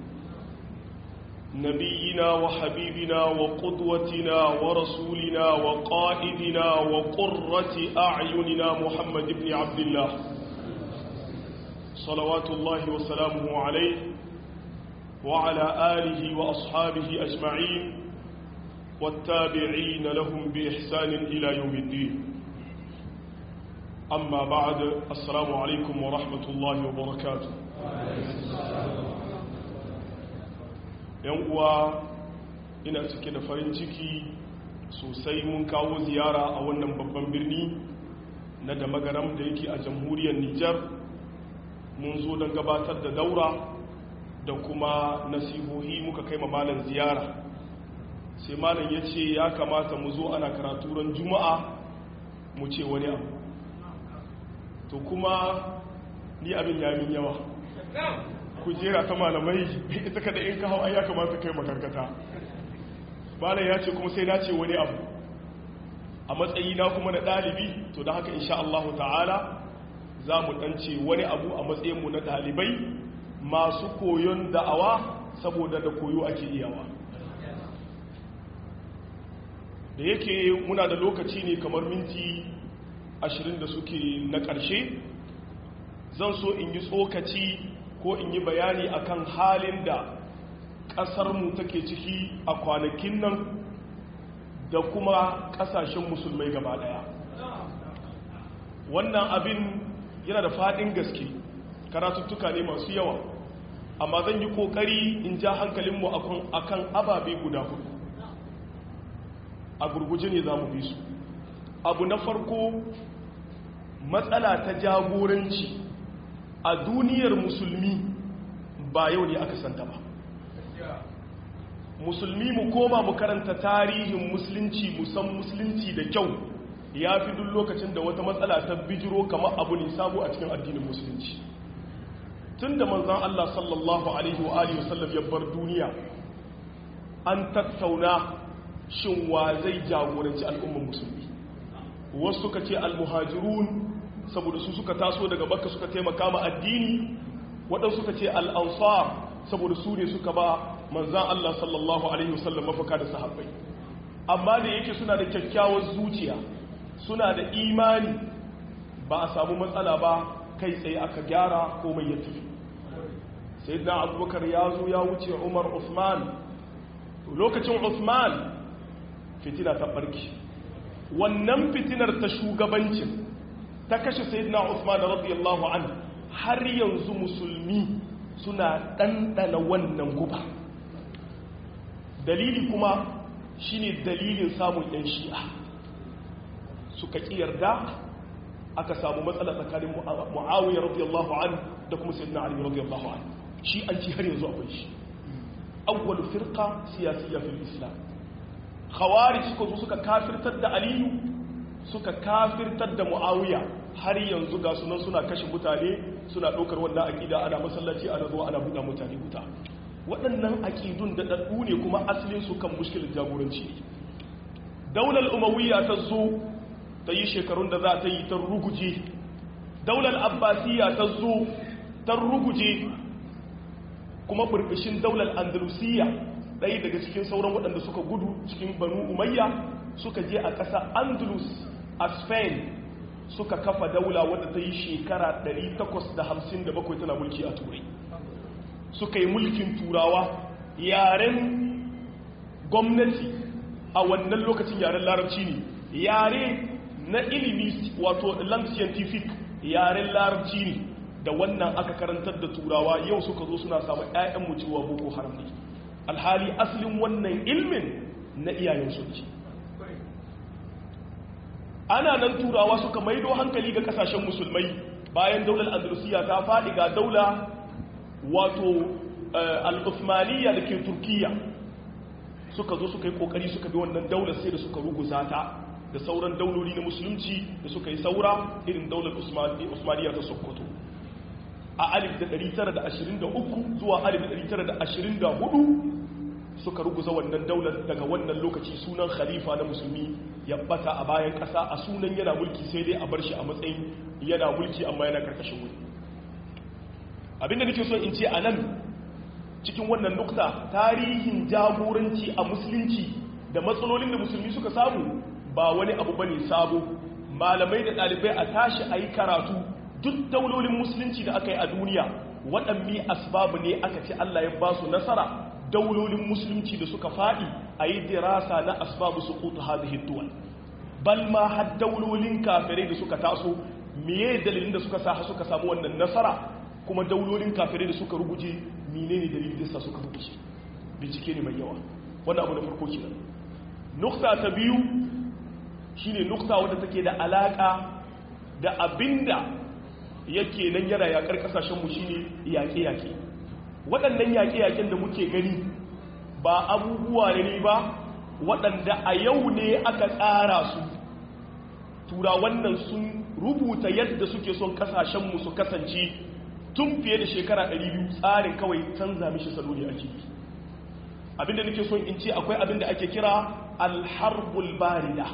نبينا وحبيبنا وقدوتنا ورسولنا وقائدنا وقرة أعيننا محمد بن عبد الله صلوات الله وسلامه عليه وعلى آله وأصحابه أجمعين والتابعين لهم بإحسان إلى يوم الدين أما بعد السلام عليكم ورحمة الله وبركاته uwa ina cike da farin ciki sosai mun kawo ziyara a wannan babban birni na da magaram da yake a jamhuriyar Nijar mun zo don gabatar da daura da kuma nasihohi muka kai malam ziyara sai malam ya ce ya kamata mu zo ana karatu ran juma'a mu ce wani abu to kuma ni abin ya min yawa kujera ta malamai ita kada in ka hau ai ya kamata kai makarkata malam ya ce kuma sai na ce wani abu a matsayi na kuma na ɗalibi to da haka insha Allah ta'ala za mu ɗance wani abu a matsayinmu na ɗalibai masu koyon da'awa saboda da koyo ake iyawa da yake muna da lokaci ne kamar minti 20 da suke na ƙarshe zan so in yi tsokaci ko in yi bayani akan halin da ƙasarmu take ciki a kwanakin nan da kuma ƙasashen musulmai gaba ɗaya wannan abin yana da faɗin gaske karatuttuka ne masu yawa amma zan yi ƙoƙari in ja hankalinmu akan ababe guda hudu a gurguje ne za mu bi su abu na farko matsala ta jagoranci a duniyar musulmi ba yau ne aka santa ba musulmi mu koma mu karanta tarihin musulunci musan musulunci da kyau ya fi duk lokacin da wata matsala ta bijiro kamar abu ne sabo a cikin addinin musulunci tun da manzan Allah sallallahu alaihi wa alihi wasallam ya bar duniya an tattauna shin wa zai jagoranci al'ummar musulmi wasu suka ce al-muhajirun saboda su suka taso daga Makka suka taimaka ma addini waɗansu suka ce al-ansar saboda su ne suka ba manzan Allah sallallahu alaihi wasallam mafaka da sahabbai amma da yake suna da kyakkyawar zuciya suna da imani ba a samu matsala ba kai tsaye aka gyara komai ya tafi sayyidina abubakar ya zo ya wuce umar usman lokacin usman fitina ta barki wannan fitinar ta shugabancin ta kashe sayyidina usman radiyallahu anhu har yanzu musulmi suna ɗanɗana wannan guba dalili kuma shine dalilin samun yan shi'a suka ƙi yarda aka samu matsala tsakanin muawiya radiyallahu anhu da kuma sayyidina ali radiyallahu anhu shi an ci har yanzu akwai shi awwal firqa siyasiyya fil islam khawarij suka zo suka kafirtar da aliyu suka kafirtar da muawiya har yanzu ga sunan suna kashe mutane suna ɗaukar wannan aqida ana masallaci ana zuwa ana buɗa mutane wuta waɗannan aqidun da daddu ne kuma asalin su kan mushkilin jagoranci daular umawiyya ta zo ta yi shekarun da za ta yi ta ruguje daular abbasiyya ta zo ta ruguje kuma burbushin daular andalusiyya ɗaya daga cikin sauran waɗanda suka gudu cikin banu umayya suka je a ƙasa andalus a spain suka kafa daula wadda ta yi shekara 857 tana mulki a turai suka yi mulkin turawa yaren gwamnati a wannan lokacin yaren larabci ne yare na ilimi wato lang scientific yaren larabci ne da wannan aka karantar da turawa yau suka zo suna samun 'ya'yan mutuwa boko haram ne alhali asalin wannan ilmin na iyayen sulci ana nan turawa suka maido hankali ga kasashen musulmai bayan daular andalusiya ta faɗi ga daula wato al-Uthmaniyya da ke Turkiya suka zo suka yi kokari suka bi wannan daular sai da suka ruguza ta da sauran dauloli na musulunci da suka yi saura irin daular Usmaniyya ta Sokoto a 1923 zuwa 1924 suka ruguza wannan daular. Daga wannan lokaci sunan khalifa na musulmi ya bata a bayan kasa, a sunan yana mulki sai dai a bar shi a matsayin yana mulki amma yana karkashin mulki. Abinda nake so in ce a nan cikin wannan nukta, tarihin jagoranci a musulunci da matsalolin da musulmi suka samu ba wani abu bane sabo. Malamai da ɗalibai a tashi a yi karatu. Duk daulolin musulunci da aka yi a duniya waɗanne asbabu ne aka ce Allah ya ba su nasara. Daulolin musulunci da suka faɗi a yi dirasa na asbabu su kutu hadhihi duwal, bal ma har daulolin kafirai da suka taso meye dalilin da suka sa suka samu wannan nasara, kuma daulolin kafirai da suka ruguje menene dalilin da suka ruguje. Bincike ne mai yawa. Wannan abu na farko kenan. Nukta ta biyu shine nukta wadda take da alaka da abinda yake nan yana yakar kasashen mu, shine yaƙe-yaƙe. Waɗannan yaƙe-yaƙen da muke gani ba abubuwa ne ba waɗanda a yau ne aka tsara su. Turawan nan sun rubuta yadda suke son kasashenmu su kasance tun fiye da shekara 200. Tsarin kawai canza mishi salo ne ake yi. Abinda nake son in ce akwai abinda ake kira alharbul barida.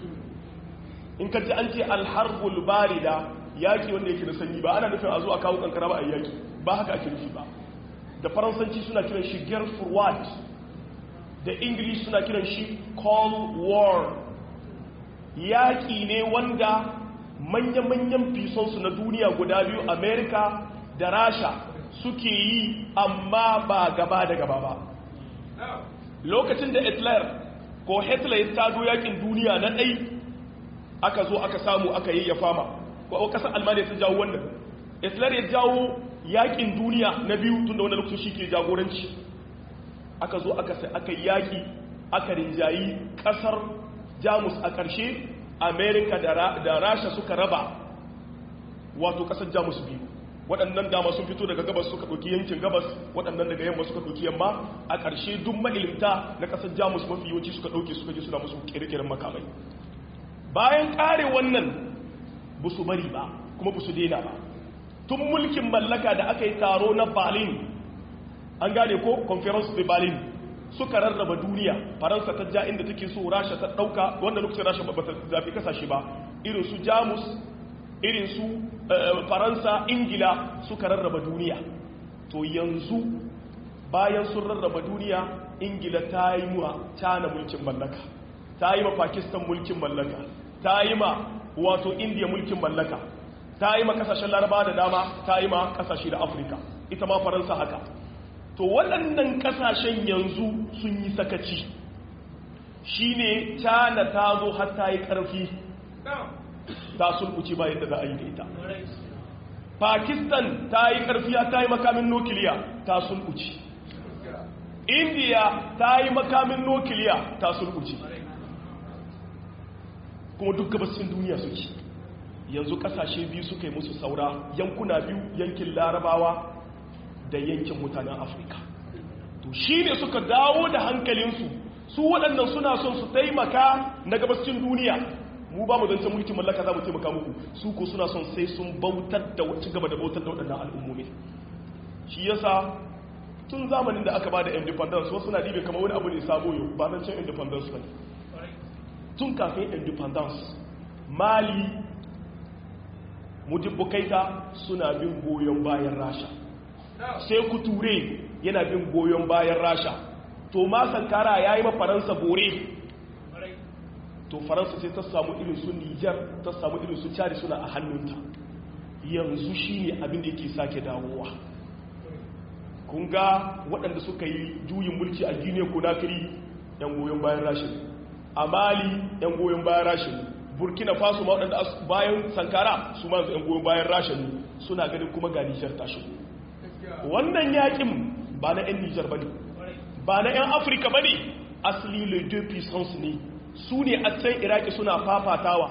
In ka ji an ce alharbul barida, yaƙi wanda yake da sanyi, ba ana nufin a zo a kawo kankara ba a yaƙi, ba haka ake nufi ba. Da faransanci suna kiran shi guerre froide, da ingilishi suna kiran shi cold war. Yaƙi ne wanda manya-manyan fisonsu na duniya guda biyu, Amerika da Rasha, suke yi amma ba gaba da gaba ba. Lokacin da Hitler ya tado yaƙin duniya na ɗai, aka zo aka samu aka yi ya fama, ko ƙasar Almaniya ta jawo wannan. Hitler ya jawo yakin duniya na biyu, tun da wani lokacin shi ke jagoranci. Aka zo aka yaki, aka rinjayi kasar Jamus. A ƙarshe Amerika da Rasha suka raba wato kasar Jamus biyu. Waɗannan dama sun fito daga gabas suka ɗauki yankin gabas, waɗannan daga yamma suka ɗauki yamma. A ƙarshe duk ma'ilimta na kasar Jamus mafi yawanci suka ɗauke suka je suna musu ƙere-ƙeren makamai. Bayan ƙare wannan ba su bari ba kuma ba su daina ba. Tun mulkin mallaka da aka yi taro na Berlin, an gane ko conference de Berlin, suka rarraba duniya. Faransa ta ja inda take so, Rasha ta dauka, wanda lokacin Rasha ba ta zafi kasashe ba, irin su Jamus, irin su Faransa, Ingila, suka rarraba duniya. To yanzu bayan sun rarraba duniya, Ingila ta yi ma China mulkin mallaka, ta yi ma Pakistan mulkin mallaka, ta yi ma wato India mulkin mallaka, ta yi ma kasashen Laraba da dama, ta yi ma kasashe da Afirka, ita ma Faransa haka. To waɗannan kasashen yanzu sun yi sakaci, shi ne China ta zo har ta yi ƙarfi, ta sulɓuce ba yadda za a yi da ita. Pakistan ta yi ƙarfi, ta yi makamin nukiliya, ta sulɓuce. India ta yi makamin nukiliya, ta sulɓuce. Kuma duk gabasin duniya suke. Yanzu kasashe biyu suka yi musu saura, yankuna biyu, yankin Larabawa da yankin mutanen Afirka. To shi ne suka dawo da hankalinsu, su waɗannan suna son su taimaka na gabascin duniya. Mu ba mu zancen mulkin mallaka za mu taimaka muku, su ko suna son sai sun bautar da ci gaba da bautar da waɗannan al'ummomi. Shi yasa tun zamanin da aka ba da independence, wasu na dibe kamar wani abu ne sabo yau, ba zancen independence ba ne. Tun kafin independence, Mali, Modibo Keita suna bin goyon bayan Rasha, sai Kuture yana bin goyon bayan Rasha. To ma Sankara ya yi ma Faransa bore, to Faransa sai ta samu irin su Niger, ta samu irin su Chad suna a hannunta. Yanzu shi ne abin da yake sake dawowa. Kun ga waɗanda suka yi juyin mulki a Guinea Conakry, 'yan goyon bayan Rasha, a Mali 'yan goyon bayan Rasha, Burkina Faso ma waɗanda bayan Sankara su ma 'yan goyon bayan Rasha ne, suna ganin kuma ga Nijar ta shigo. Wannan yakin ba na 'yan Nijar ba ne, ba na 'yan Afirka ba ne, asali le deux puissance ne, su ne a can iraki suna fafatawa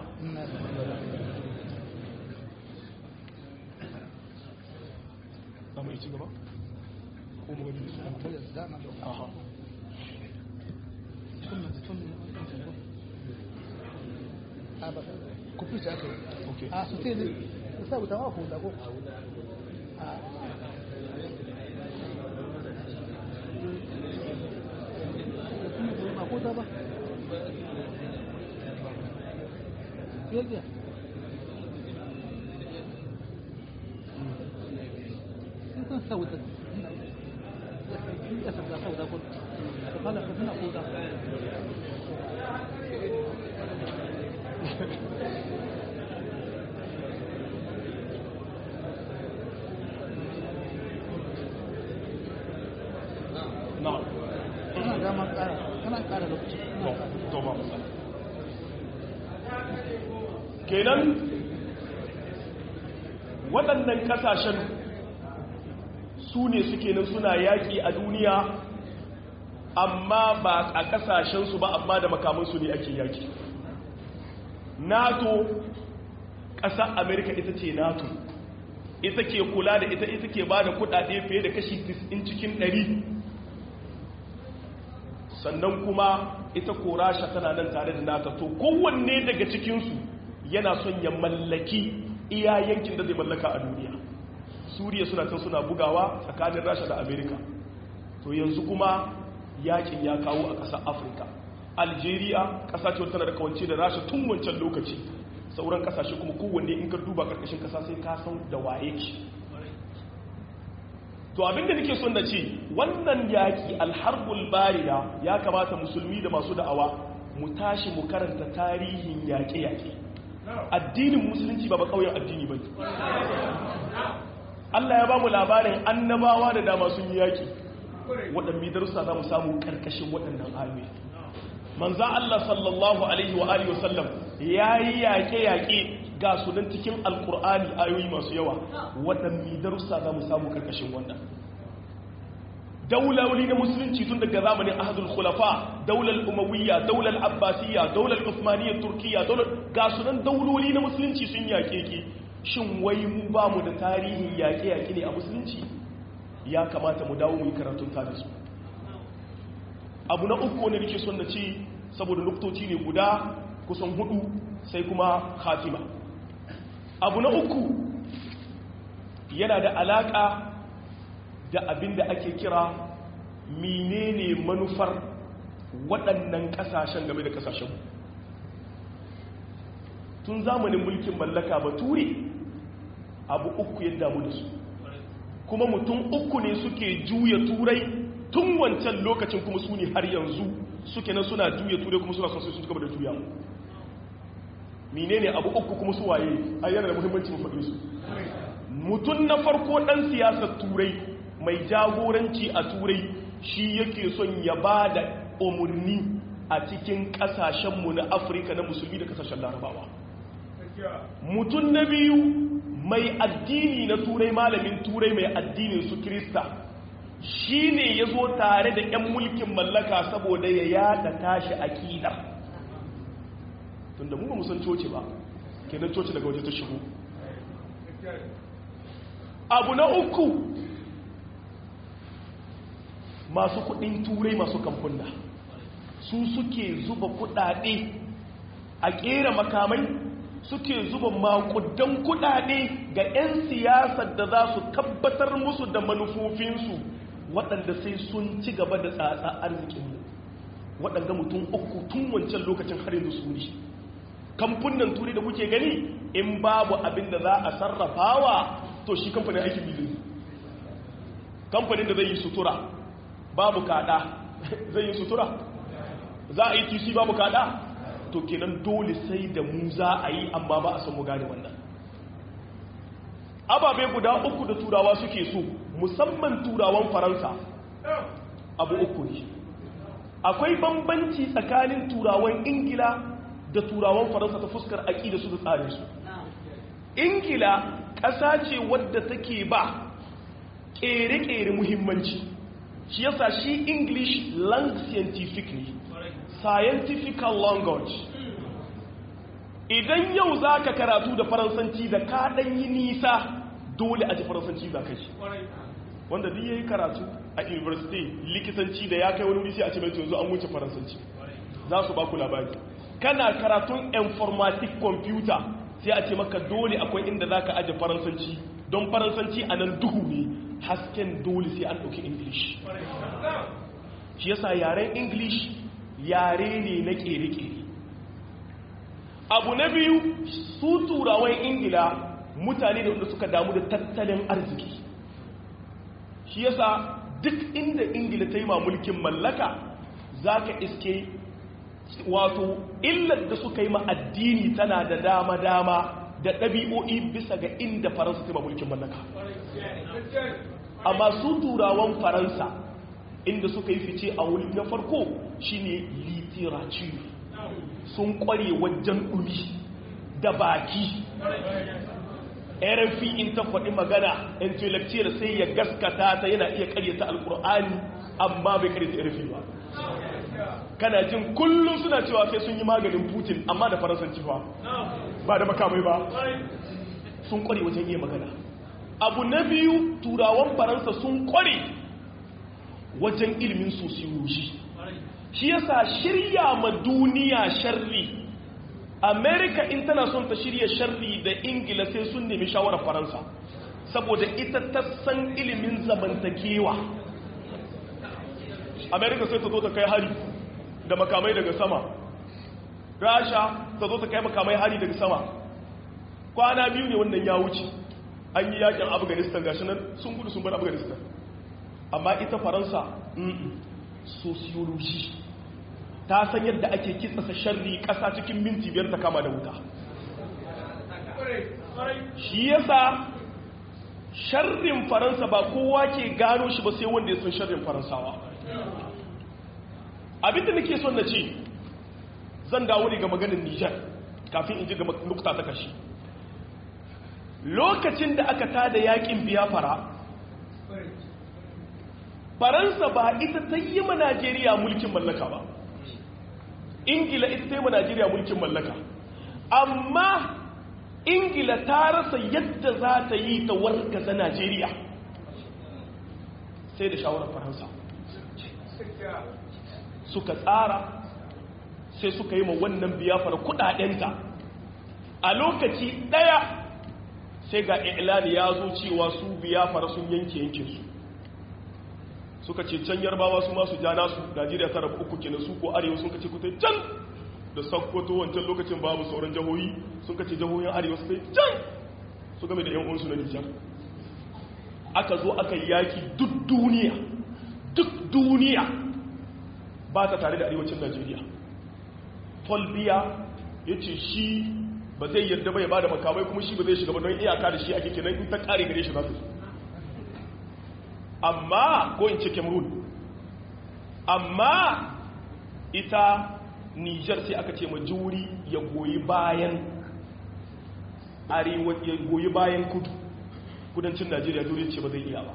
kenan waɗannan ƙasashen su ne suke nan suna yaƙi a duniya amma ba a ƙasashensu ba amma da makamansu ne ake yaƙi. NATO ƙasar Amerika ita ce NATO, ita ke kula da ita ke ba da kuɗaɗe fiye da kashi 90 cikin 100, sannan kuma ita ko Rasha tana nan tare da NATO. To kowanne daga cikinsu yana son ya mallaki iya yankin da zai mallaka a duniya. Suriya suna can suna bugawa tsakanin Rasha da Amerika. To yanzu kuma yakin ya kawo a ƙasar Afirka. Algeria ƙasa ce tana da kawance da Rasha tun wancan lokaci. Sauran ƙasashe kuma kowanne in ka duba ƙarƙashin ƙasa sai ka san da waye ki. To abinda nake son da ce wannan yaki alharbul bariya ya kamata musulmi da masu da'awa mu tashi mu karanta tarihin yaƙe-yaƙe. Addinin musulunci ba kauyen addini ba. Allah ya ba mu labarin annabawa da dama sun yi yaƙi. Waɗanne darussa za mu samu ƙarƙashin waɗannan ayoyi. Manzan Allah sallallahu alaihi wa alihi wasallam ya yi yaƙe-yaƙe ga su nan cikin alƙur'ani ayoyi masu yawa. Waɗanne darussa za mu samu ƙarƙashin wannan. Dauloli na musulunci tun daga zamanin ahadul khulafa, daular umawiyya, daular abbasiyya, daular usmaniyya, turkiyya, ga su nan dauloli na musulunci sun yaƙe ki. Shin wai mu ba mu da tarihin yaƙe-yaƙe ne a musulunci? Ya kamata mu dawo mu yi karatun ta da su. Abu na uku wanda nake son na ce saboda nuktoci ne guda kusan 4 sai kuma khatima. Abu na uku yana da alaƙa da abin da ake kira menene manufar waɗannan ƙasashen game da ƙasashen. Tun zamanin mulkin mallaka bature abu uku ya damu da su, kuma mutum uku ne suke juya turai tun wancan lokacin, kuma su ne har yanzu suke nan suna juya turai kuma suna son sai su gaba da juya. Menene abu uku kuma su waye? Ayyana da muhimmanci mu faɗi su. Mutum na farko ɗan siyasar turai mai jagoranci a turai shi yake son ya ba da umarni a cikin kasashenmu na Afirka na musulmi da kasashen larabawa. Mutum na biyu mai addini na turai, malamin turai mai addinin su Kirista, shi ne ya zo tare da 'yan mulkin mallaka saboda ya yada tashi aƙida. Tunda mu ba mu san coci ba, kenan coci daga waje ta shigo. Abu na uku, masu kudin turai, masu kamfuna, su suke zuba kudade a kera makamai, suke zuba makudan kudade ga 'yan siyasar da za su tabbatar musu da manufofinsu waɗanda sai sun ci gaba da tsatsa arzikinmu. Waɗanda mutum uku tun wancan lokacin har yanzu su ne. Kamfunan turai da kuke gani, in babu abin da za a sarrafawa, to shi kamfanin aikin bilin. Kamfanin da zai yi sutura babu kada zai yi sutura, za a yi tusi babu kada, to kenan dole sai da mu za a yi, amma ba a san mu gane wannan. Ababe guda uku da turawa suke so, musamman turawan Faransa, abu uku ne. Akwai bambanci tsakanin turawan Ingila da turawan Faransa ta fuskar aƙida su da tsarin su. Ingila ƙasa ce wadda take ba ƙere-ƙere muhimmanci. shi yasa shi English langue scientifique ne, scientifical language. Idan yau za ka karatu da faransanci da ka ɗanyi nisa dole a ji faransanci za ka shi. Wanda duk ya yi karatu a university likitanci da ya kai wani wuri sai a ce mai yanzu an wuce faransanci, za su baku labari. Kana karatun informatic computer sai a ce maka dole akwai inda za ka aje faransanci, don faransanci a nan duhu ne, hasken dole sai an ɗauki English. Shi yasa yaren English yare ne na ƙere-ƙere. Abu na biyu, su turawan Ingila mutane da wanda suka damu da tattalin arziki. Shi yasa duk inda Ingila ta yi ma mulkin mallaka za ka iske wato illar da suka yi ma addini tana da dama-dama da ɗabi'o'i bisa ga inda Faransa ta yi ma mulkin mallaka. Amma su turawan Faransa inda suka yi fice a wuri na farko shine literature. Sun kware wajen ɗumi da baki. RFI in ta faɗi magana intellectual sai ya gaskata ta, yana iya karyata alkur'ani amma bai karyata RFI ba. Kana jin kullum suna cewa sai sun yi maganin Putin amma da faransanci ba da makamai ba. Sun kware wajen yi magana. Abu na biyu, turawan Faransa sun kware wajen ilimin sociology. Shi yasa shirya ma duniya sharri, America in tana son ta shirya sharri da Ingila sai sun nemi shawarar Faransa, saboda ita ta san ilimin zamantakewa. America sai ta zo ta kai hari da makamai daga sama, Rasha ta zo ta kai makamai hari daga sama. Kwana biyu ne wannan ya wuce, an yi yakin Afghanistan, gashi nan sun gudu sun bar Afghanistan. Amma ita Faransa sociology ta san yadda ake kitsasa sharri ƙasa cikin minti 5 ta kama da wuta. Shi yasa sharrin Faransa ba kowa ke gano shi ba sai wanda ya san sharrin Faransawa. Abinda nake son na ce, zan dawo ne ga maganin Nijar kafin in ji ga nukta ta kashi. Lokacin da aka tada yakin Biafra, Faransa ba ita ta yi ma Najeriya mulkin mallaka ba, Ingila ita ta yi ma Najeriya mulkin mallaka. Amma Ingila ta rasa yadda za ta yi ta wargaza Najeriya sai da shawarar Faransa. Suka tsara sai suka yi ma wannan Biafra kudadenta. A lokaci daya sai ga ilani ya zo cewa su Biafra sun yanke su. Suka ce can Yarbawa su masu jana su, Najeriya ta rabu uku kenan, su ko arewa sun kace kutai can da Sokoto wancan lokacin babu sauran jahohi, sun kace jahohin arewa su kai can su game da yan uwansu na Nijar. Aka zo aka yi yaki duk duniya ba ta tare da arewacin Najeriya. Paul Biya ya ce shi ba zai yarda ba ya ba da makamai, kuma shi ba zai shiga ba don iyaka da shi ake kenan, in ta kare gare shi za su. Amma ko in ce Cameroon, amma ita Niger sai aka ce ma juri ya goyi bayan arewa, ya goyi bayan kudancin Najeriya. Juri ce ba zai iya ba,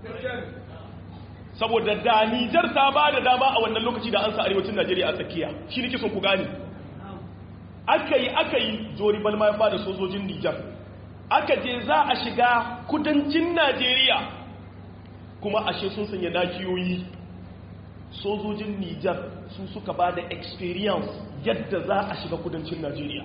saboda da Niger ta ba da dama a wannan lokaci da an sa arewacin Najeriya a tsakiya. Shi nake son ku gane. Aka yi Jori Balma ya bada sojojin Niger, aka je za a shiga kudancin Najeriya, kuma ashe sun sanya nakiyoyi. Sojojin Nijar su suka ba da experience yadda za a shiga kudancin Najeriya.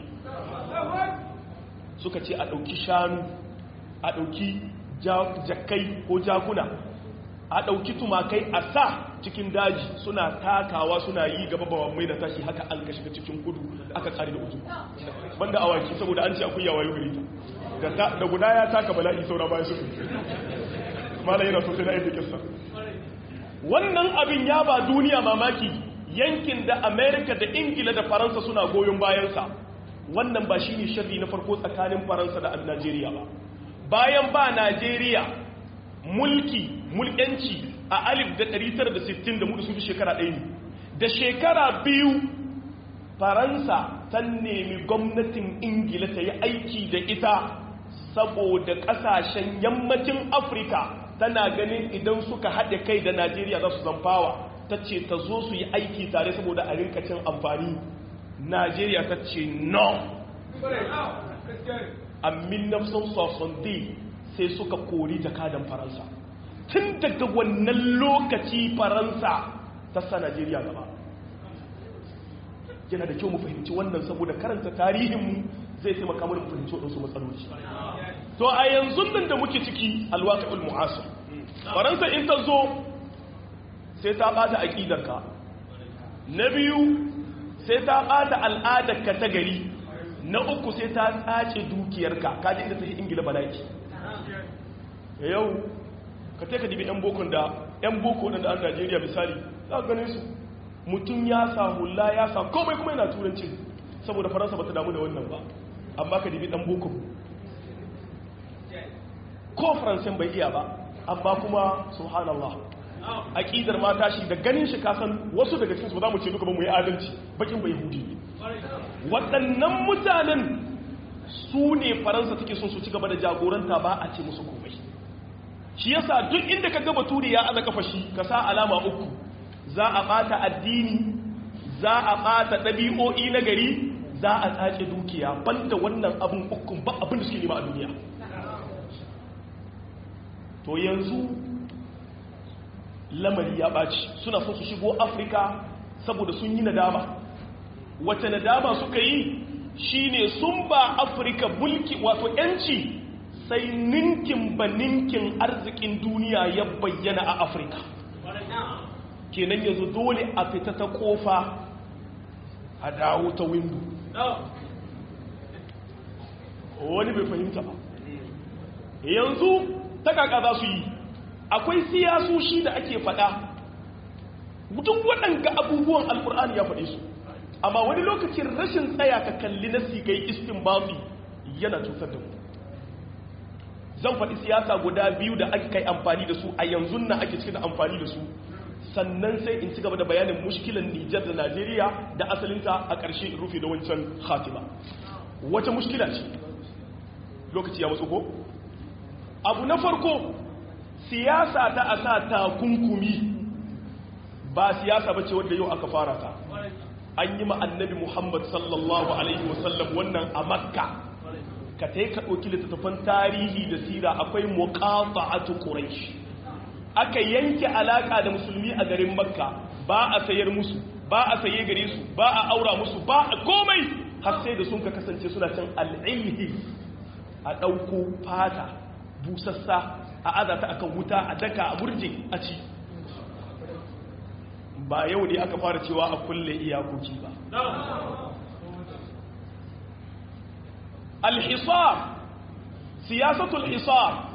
Suka ce a ɗauki shanu, a ɗauki jakai ko jakuna, a ɗauki tumakai a sa cikin daji, suna takawa suna yi gaba ba mai da tashi, haka an ka shiga cikin kudu aka tsari da uzu. Banda awaki, saboda an ce akwai yawayo gari ta. Da guda ya taka bala'i saura bayan su. Mala yana sosai na yadda kissa. Wannan abin ya ba duniya mamaki, yankin da Amerika da Ingila da Faransa suna goyon bayansa. Wannan ba shi ne sharri na farko tsakanin Faransa da Najeriya ba. Bayan ba Najeriya mulkanci a 1960 da mudu su shekara ɗaya ne. Da shekara 2 Faransa ta nemi gwamnatin Ingila ta yi aiki da ita, saboda ƙasashen yammacin Afirka tana ganin idan suka haɗe kai da Najeriya za su zamfawa, ta ce ta zo su yi aiki tare saboda a rinka cin amfani. Najeriya ta ce no. A 1960 sai suka kori jakadan Faransa. Tun daga wannan lokaci Faransa ta sa Najeriya gaba. Yana da kyau mu fahimci wannan saboda karanta tarihinmu zai taimaka mana mu fahimci waɗansu matsaloli. To a yanzu nan da muke ciki alwaqi'ul mu'asir, Faransa in ta zo sai ta bata aqidarka. Na biyu sai ta bata al'adarka ta gari. Na uku sai ta tsace dukiyarka. Kaje inda ta yi Ingila balaki. Yau ka ka dibi yan boko da an Najeriya misali, za ka ganin su mutum ya sa hula ya sa komai kuma yana turanci saboda Faransa ba ta damu da wannan ba. Amma ka dibi dan boko ko faransan bai iya ba, amma kuma subhanallah aqidar mata shi da ganin shi kasan wasu daga cikin su ba za mu ce duka ba mu yi adalci, bakin bai yahudi ne. Waɗannan mutanen su ne Faransa take son su ci gaba da jagoranta, ba a ce musu komai. Shi yasa duk inda ka ga baturi ya aza kafa shi ka sa alama uku: za a bata addini, za a bata ɗabi'o'i na gari, za a tsace dukiya. Banda wannan abin ukun ba abin da suke nema a duniya. To yanzu lamari ya ɓaci, suna son su shigo Afirka saboda sun yi nadama. Wata nadama suka yi shine sun ba Afirka mulki, wato yanci, sai ninkin ba ninkin arzikin duniya ya bayyana a Afirka. Kenan yanzu dole a fita ta kofa a dawo ta windo. Wani bai fahimta ba. Yanzu ta kaka za su yi, akwai siyasoshi da ake faɗa, duk waɗanda abubuwan alkur'ani ya faɗe su, amma wani lokacin rashin tsaya ka kalli na sigai istinbati yana cutar da mu. Zan faɗi siyasa guda biyu da aka kai amfani da su a yanzu na ake cikin amfani da su, sannan sai in ci gaba da bayanin mushkilan Nijar da Najeriya da asalinta a ƙarshe in rufe da wancan khatima. Wata mushkila ce, lokaci ya matso ko? Abu na farko, siyasa ta a sa takunkumi ba siyasa bace wanda yau aka fara ta. An yi ma annabi Muhammad sallallahu alaihi wasallam wannan a Makka. Ka ta yi ka ɗauki littattafan tarihi da sira, akwai muqata'atu Quraysh. Aka yanke alaka da musulmi a garin Makka, ba a sayar musu, ba a saye gare su, ba a aura musu, ba a komai, har sai da sun ka kasance suna can al'ilhi, a ɗauko fata busassa a azata akan wuta a daka a burje a ci. Ba yau ne aka fara cewa a kulle iyakoki ba. Al-hisar, siyasatul hisar,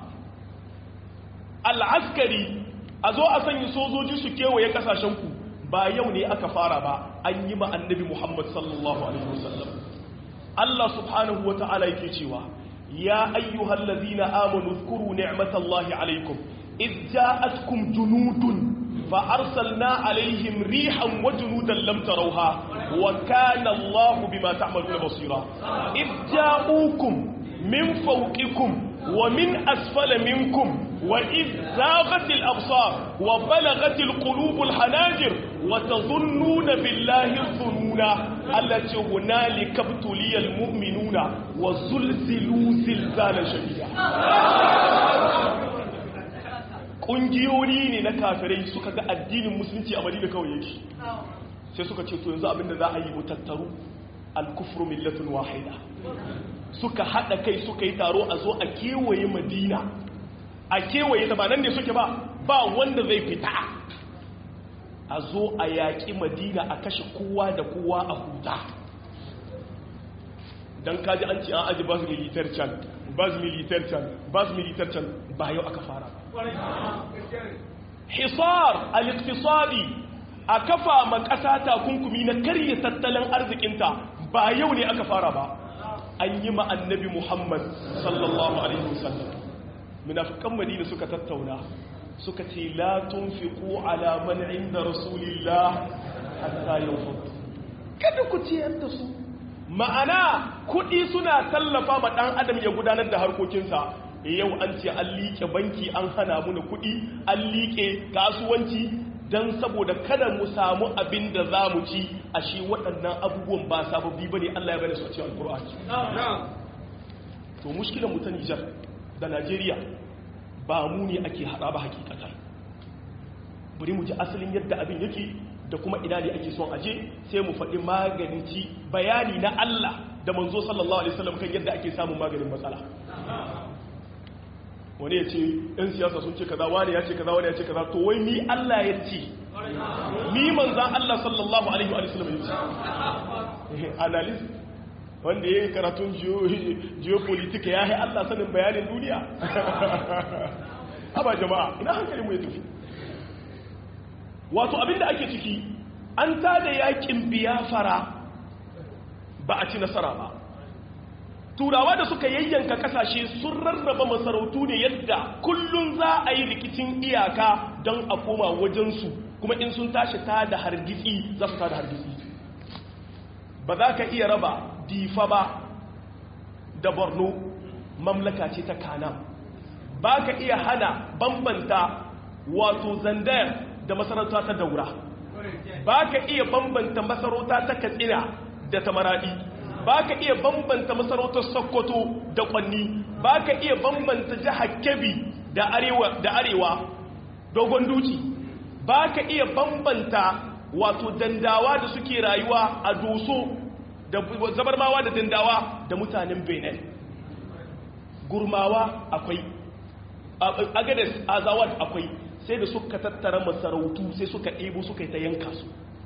al'askari, a zo a sanya sojoji su kewaye kasashenku, ba yau ne aka fara ba, an yi ma annabi Muhammad sallallahu alaihi wasallam. Allah subhanahu wa ta'ala yake cewa: يا أيها الذين آمنوا اذكروا نعمة الله عليكم إذ جاءتكم جنود فأرسلنا عليهم ريحا وجنودا لم تروها وكان الله بما تعملون بصيرا إذ جاءوكم من فوقكم ومن أسفل منكم وإذ زاغت الأبصار وبلغت القلوب الحناجر وتظنون بالله الظنونا التي هنالك ابتلي المؤمنون وزلزلوا زلزالا شديدا. ƙungiyoyi ne na kafirai suka ga addinin musulunci a Madina kawai yake, sai suka ce to yanzu abinda za a yi mu tattaru, al-kufru millatun wahida. Suka haɗa kai suka yi taro a zo a kewaye Madina, a kewaye ta, ba nan ne suke ba wanda zai fita, a zo a yaƙi Madina, a kashe kowa da kowa a huta. Don kaji an ce an aji bas militar can, bas militar can, bas militar can, ba yau aka fara ba. Hisar al-iqtisadi, a kafa ma ƙasa takunkumi na karya tattalin arzikinta, ba yau ne aka fara ba. An yi ma annabi Muhammad sallallahu alaihi wasallam. Munafikan Madina suka tattauna, suka ce la tunfiqu ala man inda rasulillah hatta yawfut. Kada ku ciyar da su. Ma'ana kuɗi suna tallafa ma ɗan adam ya gudanar da harkokinsa. yau an ce an liƙe banki an hana mu na kuɗi an liƙe kasuwanci don saboda kada mu samu abin da za mu ci a shi waɗannan abubuwan ba sababbi ba ne Allah ya bane su a cikin alkur'ani to mushkilan mu ta Nijar da Najeriya ba mu ne ake haɗa ba hakikatan bari mu ji asalin yadda abin yake da kuma ina ne ake son aje sai mu faɗi maganinci bayani na Allah da manzo sallallahu alaihi wasallam kan yadda ake samun maganin matsala wani ya ce ‘yan siyasa sun ce kaza wani ya ce kaza wani ya ce kaza to wai ni Allah ya ce ni manzan Allah sallallahu alaihi wasallam ya ce analyst wanda ya yi karatun geopolitika ya yi Allah sanin bayanin duniya haba jama'a ina hankali mu ya tafi wato abinda ake ciki an tada yakin biyafara ba a ci nasara ba turawa da suka yayyanka kasashe sun rarraba masarautu ne yadda kullum za a yi rikicin iyaka don a koma wajensu kuma in sun tashi ta da hargitsi za su ta da hargitsi ba za ka iya raba difa ba da borno mamlaka ce ta kana ba ka iya hana bambanta wato zandayar da masarauta ta daura ba ka iya bambanta masarauta ta katsina da ta maradi ba ka iya bambanta masarautar sokoto da kwanni ba ka iya bambanta jihar kebbi da arewa dogon duci ba ka iya bambanta wato dandawa da suke rayuwa a doso da zabarmawa da dandawa da mutanen benin gurmawa akwai agades azawad akwai sai da suka tattara masarautu sai suka ɗebo suka yi ta yanka su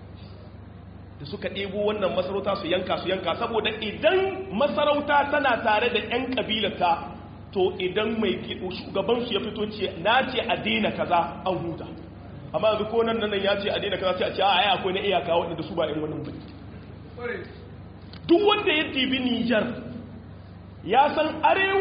da suka ɗebo wannan masarauta su yanka saboda idan masarauta tana tare da 'yan ƙabilarta to idan mai shugabansu ya fito ce na ce a daina kaza an huta amma yanzu ko nan ya ce a daina kaza sai a ce a aya akwai na iyaka waɗanda su ba yin wannan bane duk wanda ya dibi Nijar ya san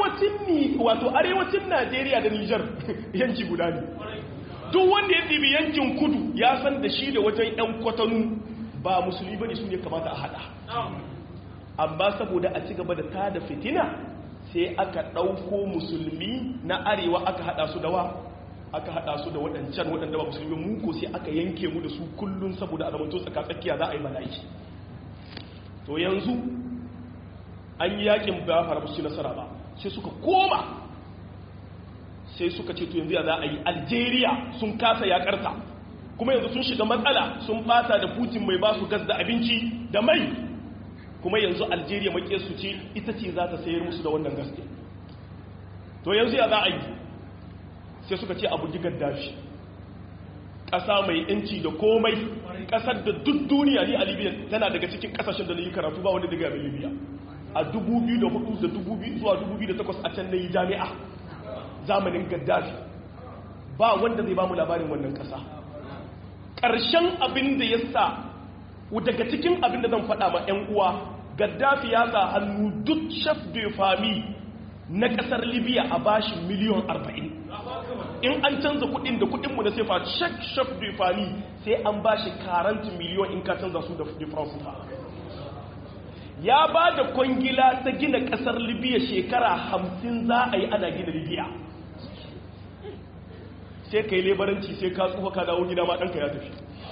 arewacin Najeriya da Nijar yanki guda ne duk wanda ya dibi yankin kudu ya san da shi da wajen 'yan kwatanu ba musulmi bane su ne kamata a hada amma saboda a ci gaba da tada fitina sai aka dauko musulmi na arewa aka hada su da aka hada su da wadancan wadanda ba musulmi mu ko sai aka yanke mu da su kullun saboda a zamanto tsakatsakiya za a yi bala'i to yanzu an yi yakin ba fara musu nasara ba sai suka koma sai suka ce to yanzu ya za a yi Algeria sun kasa yakarta kuma yanzu sun shiga matsala sun bata da Putin mai ba su gas da abinci da mai kuma yanzu Algeria make su ce ita ce za ta sayar musu da wannan gas din to yanzu ya za a yi sai suka ce abu Gaddafi ƙasa mai yanci da komai ƙasar da duk duniya ne a Libya tana daga cikin ƙasashen da na yi karatu ba wanda daga Libya a 2004 da 2000 zuwa 2008 a can na yi jami'a zamanin Gaddafi ba wanda zai ba mu labarin wannan ƙasa ƙarshen abin da ya sa daga cikin abin da zan faɗa ma 'yan uwa Gaddafi ya sa hannu duk chef de famille na ƙasar Libya a bashi miliyan 40 in an canza kuɗin da kuɗinmu na sefa chef de famille sai an bashi 40 miliyan in ka canza su da France ya ba da kwangila ta gina ƙasar Libya shekara 50 za a yi ana gina Libya sai ka yi lebaranci sai ka tsufa ka dawo gida ma ɗanka ya tafi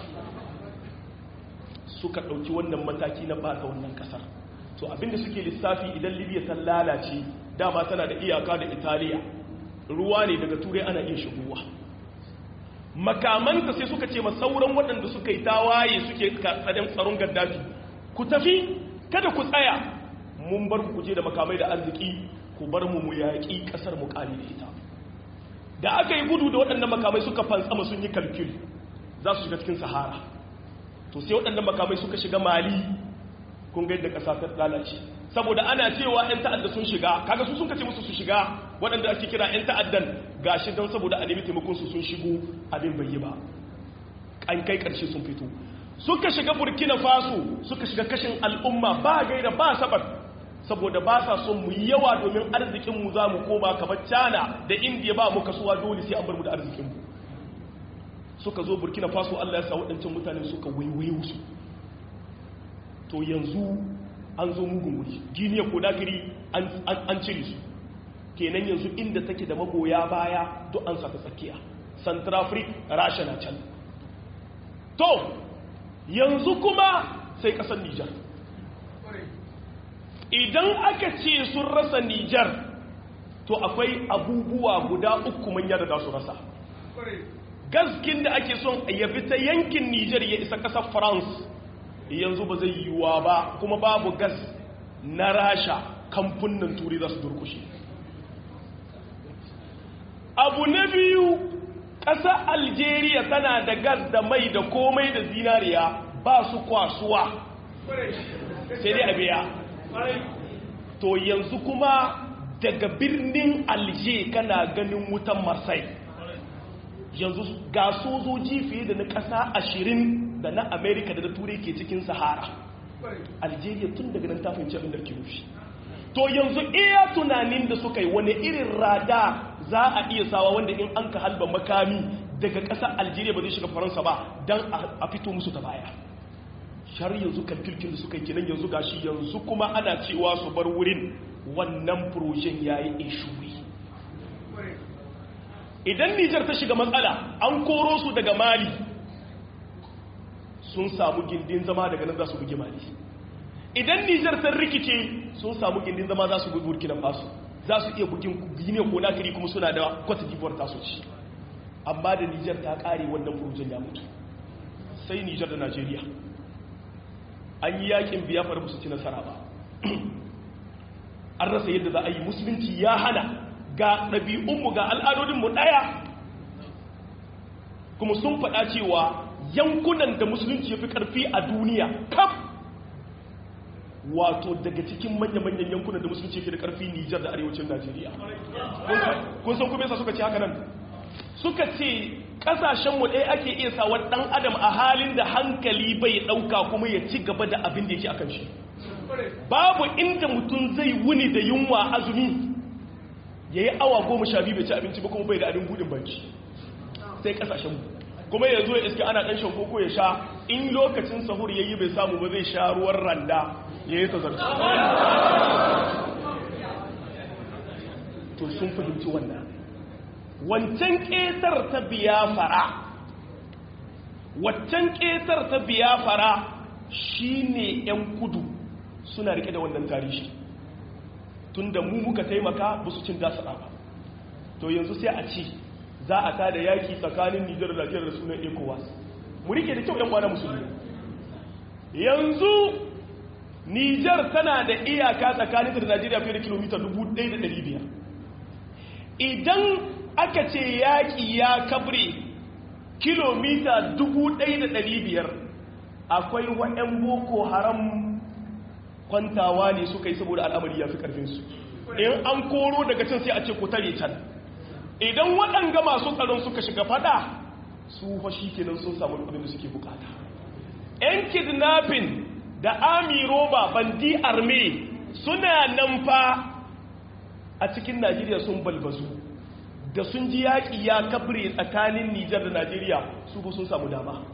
suka ɗauki wannan mataki na ɓata wannan ƙasar to abinda suke lissafi idan Libya ta lalace dama tana da iyaka da Italiya ruwa ne daga turai ana iya shigowa makamanta sai suka ce ma sauran waɗanda suka yi tawaye suke tsaden tsaron Gaddafi ku tafi kada ku tsaya mun bar ku je da makamai da arziki ku bar mu yaƙi ƙasar mu ƙali da ita da aka yi gudu da waɗannan makamai suka fantsama sun yi kalkil za su shiga cikin Sahara to sai waɗannan makamai suka shiga Mali kun ga yadda ƙasa ta lalace saboda ana cewa 'yan ta'adda sun shiga kaga su sun kace musu su shiga waɗanda ake kira 'yan ta'addan gashi don saboda a nemi taimakon su sun shigo abin bai yi ba an kai ƙarshe sun fito suka shiga Burkina Faso suka shiga kashin al'umma ba gaira ba sabab saboda ba sa son mu yi yawa domin arzikinmu za mu koma kamar China da India ba mu kasuwa dole sai an bar mu da arzikinmu suka zo Burkina Faso Allah ya sa waɗancan mutane suka waiwaye su to yanzu an zo mugun wuri Guinea Conakry an cire su kenan yanzu inda take da magoya baya duk an saka tsakiya. Centrafrique Rasha na can. To yanzu kuma sai kasar Nijar. Idan aka ce sun rasa Nijar, to akwai abubuwa guda uku manya da za su rasa. Gaskin da ake son ya bi ta yankin Nijar ya isa kasar France yanzu ba zai yiwuwa ba, kuma babu gas na Rasha, kamfunan Turai za su durkushe. Abu na biyu, ƙasar Algeria tana da gas da mai da komai da zinariya, ba su kwasuwa sai dai a biya. To yanzu kuma daga birnin Alger kana ganin wutan Marseille, yanzu ga sojoji fiye da na ƙasa 20 da na Amerika da na Turai ke cikin Sahara. Algeria tun daga nan ta fahimci abin da ke nufi. To yanzu iya tunanin da suka yi wani irin rada za a iya sawa wanda in an ka halba makami daga ƙasar Algeria ba zai shiga Faransa ba don a fito musu ta baya. Shar yanzu kalkilkin da suka yi kinan yanzu gashi yanzu kuma ana cewa su bar wurin, wannan projen ya yi ishuri. Idan Nijar ta shiga matsala an koro su daga Mali, sun samu gindin zama daga nan za su bugi Mali. Idan Nijar ta rikice sun samu gindin zama za su bugi Burkina Faso, za su iya bugin Guinea Conakry kuma suna da Cote d'Ivoire taso ci. Amma da Nijar ta kare wannan projen ya mutu. Sai Nijar da Najeriya an yi yakin Biafra ba su ci nasara ba. An rasa yadda za a yi, musulunci ya hana, ga ɗabi'unmu ga al'adodinmu ɗaya, kuma sun faɗa cewa yankunan da musulunci ya fi ƙarfi a duniya kam, wato daga cikin manya-manyan yankunan da musulunci ya fi da ƙarfi Nijar da arewacin Najeriya. Kun san kuma yasa suka ce haka nan? Suka ce ƙasashenmu ɗaya ake iya sawa ɗan adam a halin da hankali bai ɗauka kuma ya ci gaba da abin da yake akan shi. Babu inda mutum zai wuni da yunwa azumi ya yi awa 12 bai ci abinci ba kuma bai da abin budin banki, sai kasashenmu. Kuma ya zo ya iska ana ɗan shan koko ya sha, in lokacin sahur ya yi bai samu ba zai sha ruwan randa ya yi tazarci. To sun fahimci wannan. Wancan ƙetar ta Biyafara shi ne 'yan kudu suna rike da wannan tarihi. Tunda mu muka taimaka ba su cin dasa ba. To yanzu sai a ci za a tada yaki tsakanin Nijar da Najeriya da sunan ECOWAS. Mu rike da kyau ɗan kwana musulmi. Yanzu Nijar tana da iyaka tsakanin da Najeriya fiye da kilomita 1,500. Idan aka ce yaki ya kabre kilomita 1,500, akwai wa'yan Boko Haram kwantawa ne suka yi saboda al'amari ya fi ƙarfinsu. In an koro daga can sai a ce ku tare can. Idan waɗanga masu tsaron suka shiga fada, su fashi kenan sun samu abin da suke bukata. 'Yan kidnapping da army roba bandi arme suna nan fa a cikin Najeriya sun balbazu. Da sun ji yaƙi ya kabre tsakanin Nijar da Najeriya, su ba sun samu dama.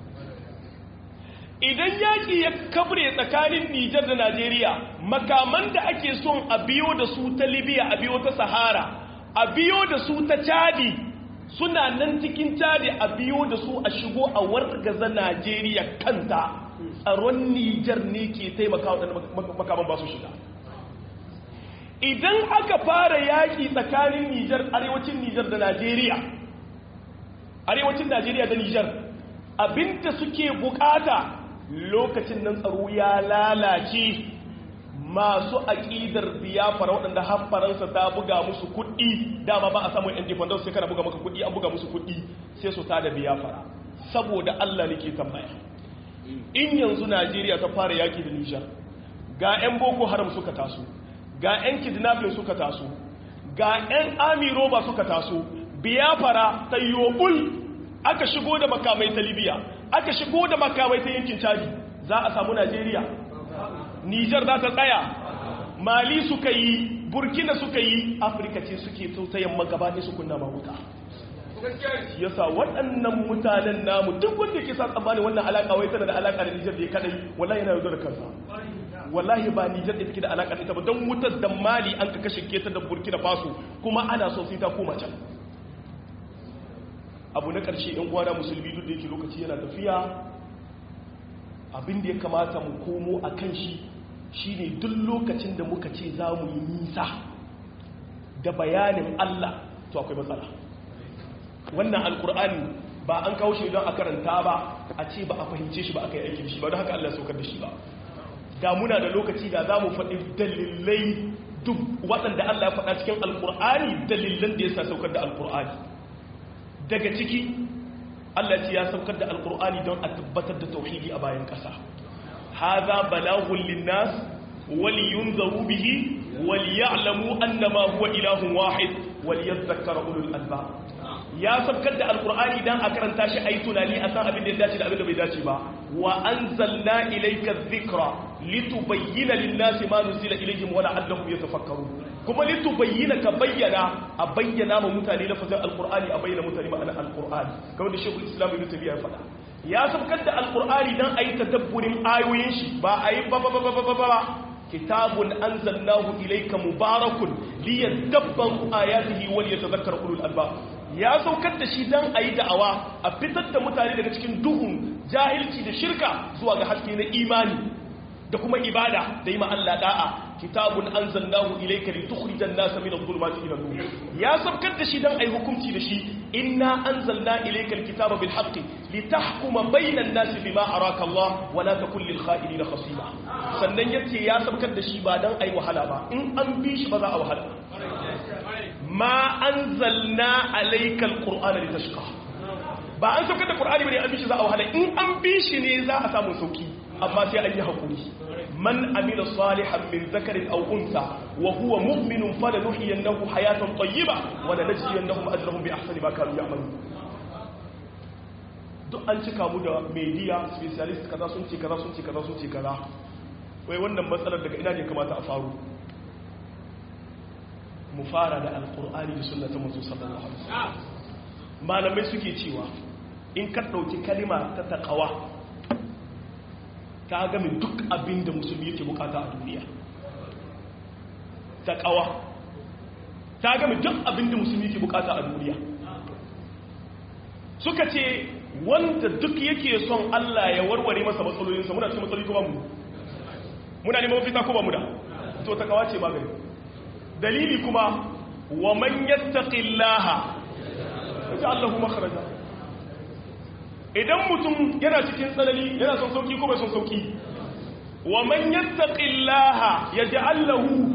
Idan yaƙi ya kabre tsakanin Nijar da Najeriya, makaman da ake son a biyo da su ta Libya, a biyo ta Sahara, a biyo da su ta Chadi, suna nan cikin Chadi, a biyo da su a shigo a wargaza Najeriya kanta. Tsaron Nijar ne ke taimaka waɗanda makaman ba su shiga. Idan aka fara yaƙi tsakanin Nijar, arewacin Nijar da Najeriya, arewacin Najeriya da Nijar, abinda suke bukata lokacin nan tsaro ya lalace, masu aƙidar Biafra waɗanda har Faransa ta buga musu kuɗi, dama ba a samun independence sai kana buga maka kuɗi, an buga musu kuɗi sai su tada Biafra. Saboda Allah ne ke tambaya, in yanzu Najeriya ta fara yaƙi da Nijar, ga 'yan Boko Haram suka taso, ga 'yan kidnapping suka taso, ga 'yan army roba suka taso, Biafra ta yobul, aka shigo da makamai ta Libya, aka shigo da makamai ta yankin Chadi, za a samu Najeriya. Nijar za ta tsaya, Mali suka yi, Burkina suka yi, Afirka ce suke tausayin magabaɗe su kunna mahuta. Yasa waɗannan mutanen namu duk wanda ke sa tsammanin wannan alaƙa wai tana da alaƙa da Nijar da ya kadai, wallahi yana yanzu da kansa. wallahi ba Nijar da take da alaka da ita ba don wutar da Mali an ka kashe keta da Burkina Faso kuma ana so sai ta koma can. Abu na ƙarshe ɗan uwana musulmi duk da yake lokaci yana tafiya, abin da ya kamata mu komo a kan shi shine duk lokacin da muka ce za mu yi nisa da bayanin Allah to akwai matsala. Wannan alkur'ani ba an kawo shi don a karanta ba a ce ba a fahimce shi ba aka yi aiki da shi ba, don haka Allah saukar da shi ba. Da muna da lokaci da za mu faɗi dalilai duk waɗanda Allah ya faɗa cikin alkur'ani, dalilan da ya sa saukar da alkur'ani. Daga ciki Allah ce ya saukar da alkur'ani don a tabbatar da tauhidi a bayan ƙasa. Haza balaghun linnas waliyunzaru bihi waliya'lamu annama huwa ilahun wahid waliyadhakkara ulul albab. Ya saukar da alkur'ani don a karanta shi ayi tunani a san abin da ya dace da abin da bai dace ba. Wa anzalna ilayka dhikra litubayyana lin-nasi ma nuzila ilayhim wa la'allahum yatafakkarun. Kuma litubayyana ka bayyana a bayyana ma mutane lafazin alkur'ani a bayyana mutane ma'anar alkur'ani kamar da Sheikhul Islam Ibn Taymiyyah ya faɗa. Ya saukar da alkur'ani dan ayi tadabburin ayoyin shi ba ayi ba kitabun anzalnahu ilayka mubarakun liyadabbaru ayatihi wa liyatadhakkara ulul albab. Ya saukar da shi dan ayi da'awa a fitar da mutane daga cikin duhun jahilci da shirka zuwa ga haske na imani da kuma ibada da yi ma Allah da'a. Kitabun anzalnahu ilayka litukhrijan nasa min adh-dhulumati ila an-nur. Ya sabkar da shi dan ai hukunci da shi. Inna anzalna ilayka al-kitaba bil haqqi litahkuma bayna an-nasi bima araka Allah wa la takun lil kha'inina khasima. Sannan yace ya sabkar da shi ba dan ai wahala ba, in an bi shi ba za a wahala. Ma anzalna alayka al-qur'ana litashqa. Ba an sabkar da Qur'ani bane an bi shi za a wahala, in an bi shi ne za a samu sauki, amma sai an yi hakuri. من عمل صالحا من ذكر أو أنثى وهو مؤمن فلنحيينه حياة طيبة ولنجزينهم أجرهم بأحسن ما كانوا يعملون. duk an cika mu da media specialist kaza sun ce kaza sun ce kaza sun ce kaza. Wai wannan matsalar daga ina ne kamata a faru? Mu fara da alqur'ani da sunnatul manzo sallallahu alaihi wasallam. Malamai suke cewa in ka dauki kalima ta taqwa ta game duk abin da musulmi yake bukata a duniya. Taqwa ta game duk abin da musulmi yake bukata a duniya. Suka ce wanda duk yake son Allah ya warware masa matsalolinsa, muna cikin matsaloli kuma mu muna neman mafita ko ba mu da, to taqwa ce magani. Dalili kuma wa man yattaqillaha yaj'al lahu makhraja. Idan mutum yana cikin tsanani yana son sauki ko bai son sauki, wa man yattaqillaha yaj'al lahu,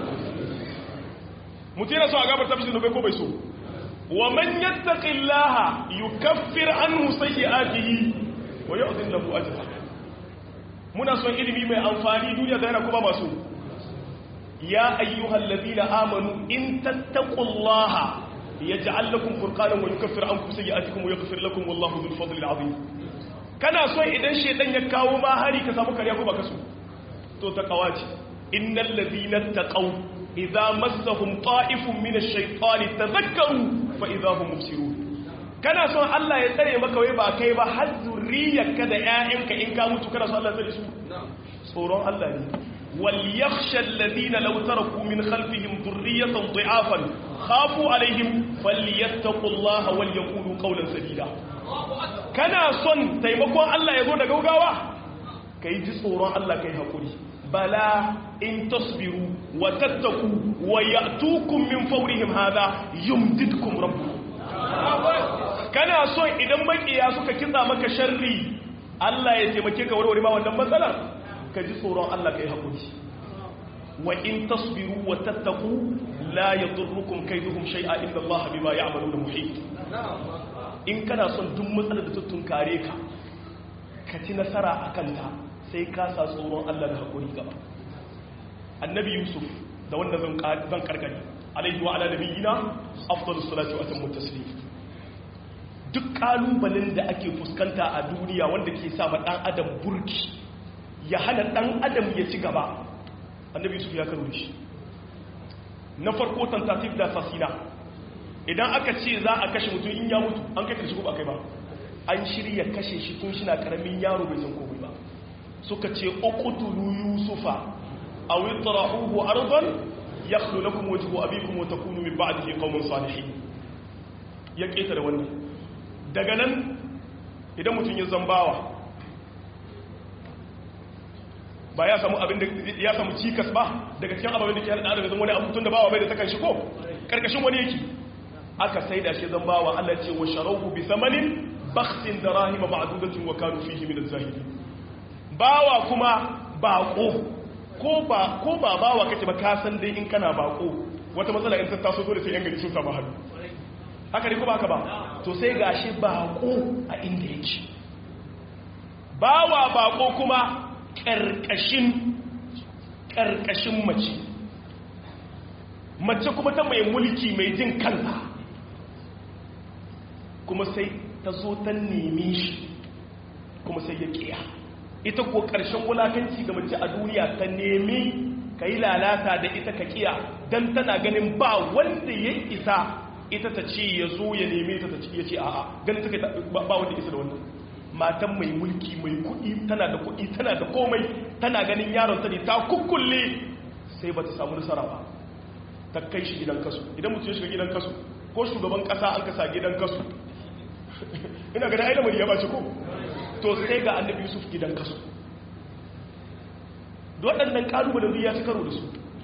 mutum yana so a gafarta mishi zunubai ko bai so, wa man yattaqillaha yukaffir anhu sayyi'atihi wa yu'dhin lahu ajra. Muna son ilimi mai amfani duniya da yana kuma masu. Ya ayyuhallazina amanu in tattaqullaha yaj'al lakum furqanan wa yukaffir ankum sayyi'atikum wa yaghfir lakum wallahu dhul fadli al'azim. Kana so idan shedan ya kawo ma hari ka samu kariya ko baka so, to taqwa ce. Innal ladhina taqaw idza massahum ta'ifun min ash-shaytani tadhakkaru fa idza hum mubsirun. Kana so Allah ya tsare maka wai ba kai ba har zuriyarka da ƴaƴanka in ka mutu kana so Allah ya tsare su. Tsoron Allah ne. وليخشى الذين لو تركوا من خلفهم ذرية ضعافا خافوا عليهم فليتقوا الله وليقولوا قولا سديدا. kana son taimakon Allah ya zo da gaugawa kai ji tsoron Allah kai hakuri. Bala in tasbiru wa tattaku wa ya'tukum min fawrihim hadha yumdidkum rabbukum. Kana son idan makiya suka kitsa maka sharri Allah ya taimake ka warware ma wannan matsalar, ka ji tsoron Allah kai hakuri. Wa in tasbiru wa tattaku la yadurrukum kayduhum shay'a inna Allah bima ya'maluna muhit. In kana son duk matsalar da ta tunkare ka ka ci nasara akan ta, sai ka sa tsoron Allah da hakuri gaba. Annabi Yusuf da wanda zan karkare alaihi wa ala nabiyina afdalus salatu wa atammu taslim. Duk kalubalen da ake fuskanta a duniya wanda ke sa ma dan adam burki ya hana dan adam ya ci gaba, annabi Yusuf ya karo shi. Na farko tentative da fasina, idan aka ce za a kashe mutum in ya mutu an kai karshe ko ba kai ba, an shirya kashe shi tun shi na karamin yaro bai san komai ba. suka ce uqtulu yusufa aw itrahuhu ardan yakhlu lakum wajhu abikum wa takunu min ba'dihi qauman salihin ya keta da wannan daga nan idan mutun ya zambawa ba ya samu abin da ya samu cikas ba daga cikin abin da ke hada da wani abu tun da bawa bai da takan shi ko karkashin wani yake aka saida shi zambawa Allah ce wa sharahu bi thamanin bakhsin darahim ma'dudatin wa kanu fihi min az-zahidin bawa kuma bako ko ba bawa kace ba ka san dai in kana bako wata matsala in ta taso dole sai yan gari sun samu hannu haka ne ko ba haka ba to sai gashi bako a inda yake bawa bako kuma karkashin mace kuma ta mai mulki mai jin kanta kuma sai ta zo ta neme shi kuma sai ya kiya ita ko ƙarshen wulakanci ga mace a duniya ta nemi ka yi lalata da ita ka kiya don tana ganin ba wanda ya isa ita ta ce ya zo ya neme ta ce ya ce a'a ganin ta ba wanda isa da wannan matan mai mulki mai kuɗi tana da kuɗi tana da komai tana ganin yaron ta ne ta kukkulle sai ba ta samu nasara ba ta kai shi gidan kasu idan mutum ya shiga gidan kasu ko shugaban ƙasa an kasa gidan kasu ina ganin ailamari ya bace ko to sai ga annabi yusuf gidan kasu waɗannan ƙalubalen ya ci karo da su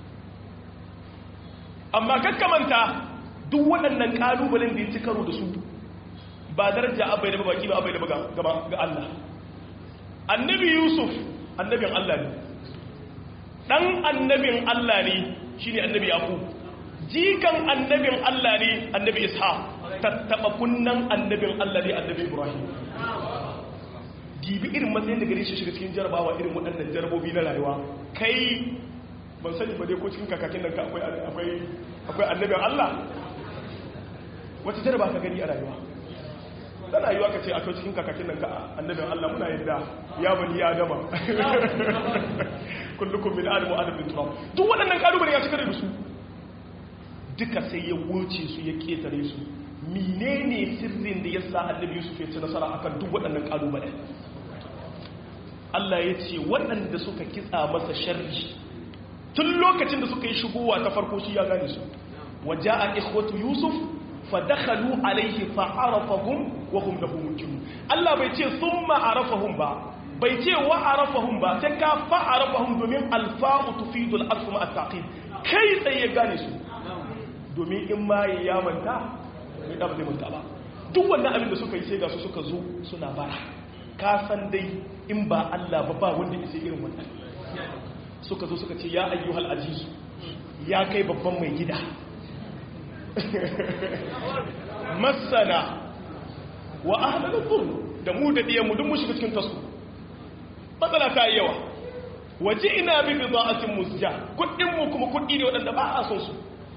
amma kakkamanta duk waɗannan ƙalubalen da ya ci karo da su ba daraja abai da baki ba abai da gaba ga Allah annabi yusuf annabin Allah ne dan annabin Allah ne shine annabi yaqub jikan annabin Allah ne annabi ishaq tattaba kunnan annabin Allah ne annabi ibrahim gibi irin matsayin da gare shi shiga cikin jarabawa irin waɗannan jarabobi na rayuwa kai ban sani ba dai ko cikin kakakin nan ka akwai annabin Allah wata jaraba ka gani a rayuwa tana yiwa ka ce akwai cikin kakakin nan ka annabin Allah muna yadda ya bani ya adama kullukum min adam wa adam min turab duk waɗannan kalubale ya cika da su duka sai ya wuce su ya ketare su menene sirrin da yasa annabi Yusuf ya ci nasara akan duk waɗannan kalubale Allah ya ce waɗanda suka kitsa masa sharri tun lokacin da suka yi shigowa ta farko shi ya gane su waja'a ikhwatu Yusuf fadakhalu alayhi fa'arafahum wa hum lahu munkirun Allah bai ce thumma arafahum ba bai ce wa arafahum ba sai ka fa'arafahum domin alfa'u tufidu al-asf ma at-taqib kai sai ya gane su domin in ma ya manta bai da bai manta ba duk wannan abin da suka yi sai ga su suka zo suna bara ka san dai in ba Allah ba wanda yake irin wannan suka zo suka ce ya ayyuhal aziz ya kai babban mai gida masana wa ahlal dhur da mu da diyan mu duk mu shiga cikin tasu matsala ta yi yawa waje ina bi bida'atin musja kudin mu kuma kudi ne wadanda ba a son su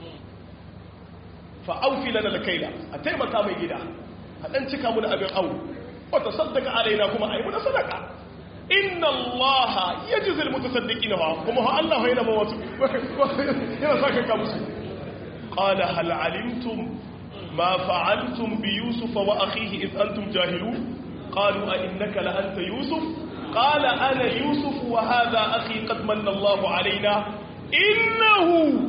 fa aufi lana alkaila a taimaka mai gida a dan cika mu da abin awu wa tasaddaqa alaina kuma ayi mu da sadaka inna allaha yajzi almutasaddiqina kuma Allah yana ba wasu yana saka ka musu قال هل علمتم ما فعلتم بيوسف وأخيه إذ أنتم جاهلون قالوا أئنك لأنت يوسف قال أنا يوسف وهذا أخي قد من الله علينا إنه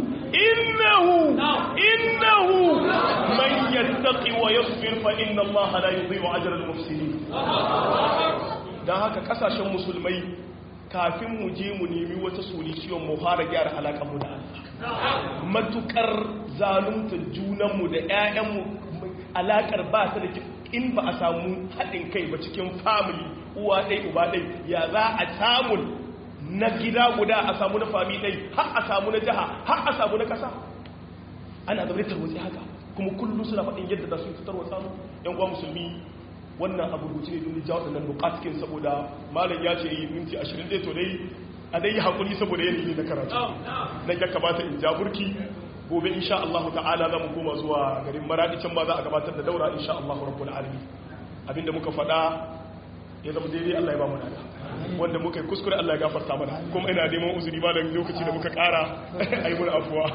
من يتقي ويصبر فإن الله لا يضيع أجر المحسنين dan haka kasashen musulmai kafin mu je mu nemi wata solution mu fara gyara alaƙar mu da Allah matukar zalunta junanmu da ƴaƴanmu alaƙar ba ta da in ba a samu haɗin kai ba cikin family uwa ɗai uba ɗai ya za a samu na gida guda a samu na fami ɗai har a samu na jiha har a samu na ƙasa ana zaune tarwatsi haka kuma kullum suna faɗin yadda za su yi tarwatsa mu ƴan uwa musulmi wannan abu rubuce ne don jawo ɗannan bukatkin saboda malam ya ce yi minti 20 dai to dai a dai yi haƙuri saboda yanayi na karatu nan ya kamata in ja burki gobe insha Allah ta'ala za mu koma zuwa garin Maradi can ba za a gabatar da daura insha Allah rabbul alamin abinda muka faɗa ya zama daidai Allah ya ba mu nada wanda muka yi kuskure Allah ya gafarta mana kuma ina neman uzuri ba da lokaci da muka ƙara ayi mun afuwa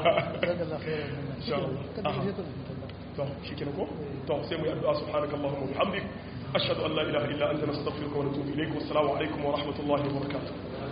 insha Allah to shikenan ko to sai mu yi addu'a subhanakallahumma wa bihamdik ashhadu an la ilaha illa anta nastaghfiruka wa natubu ilayk wa assalamu alaikum wa rahmatullahi wa barakatuh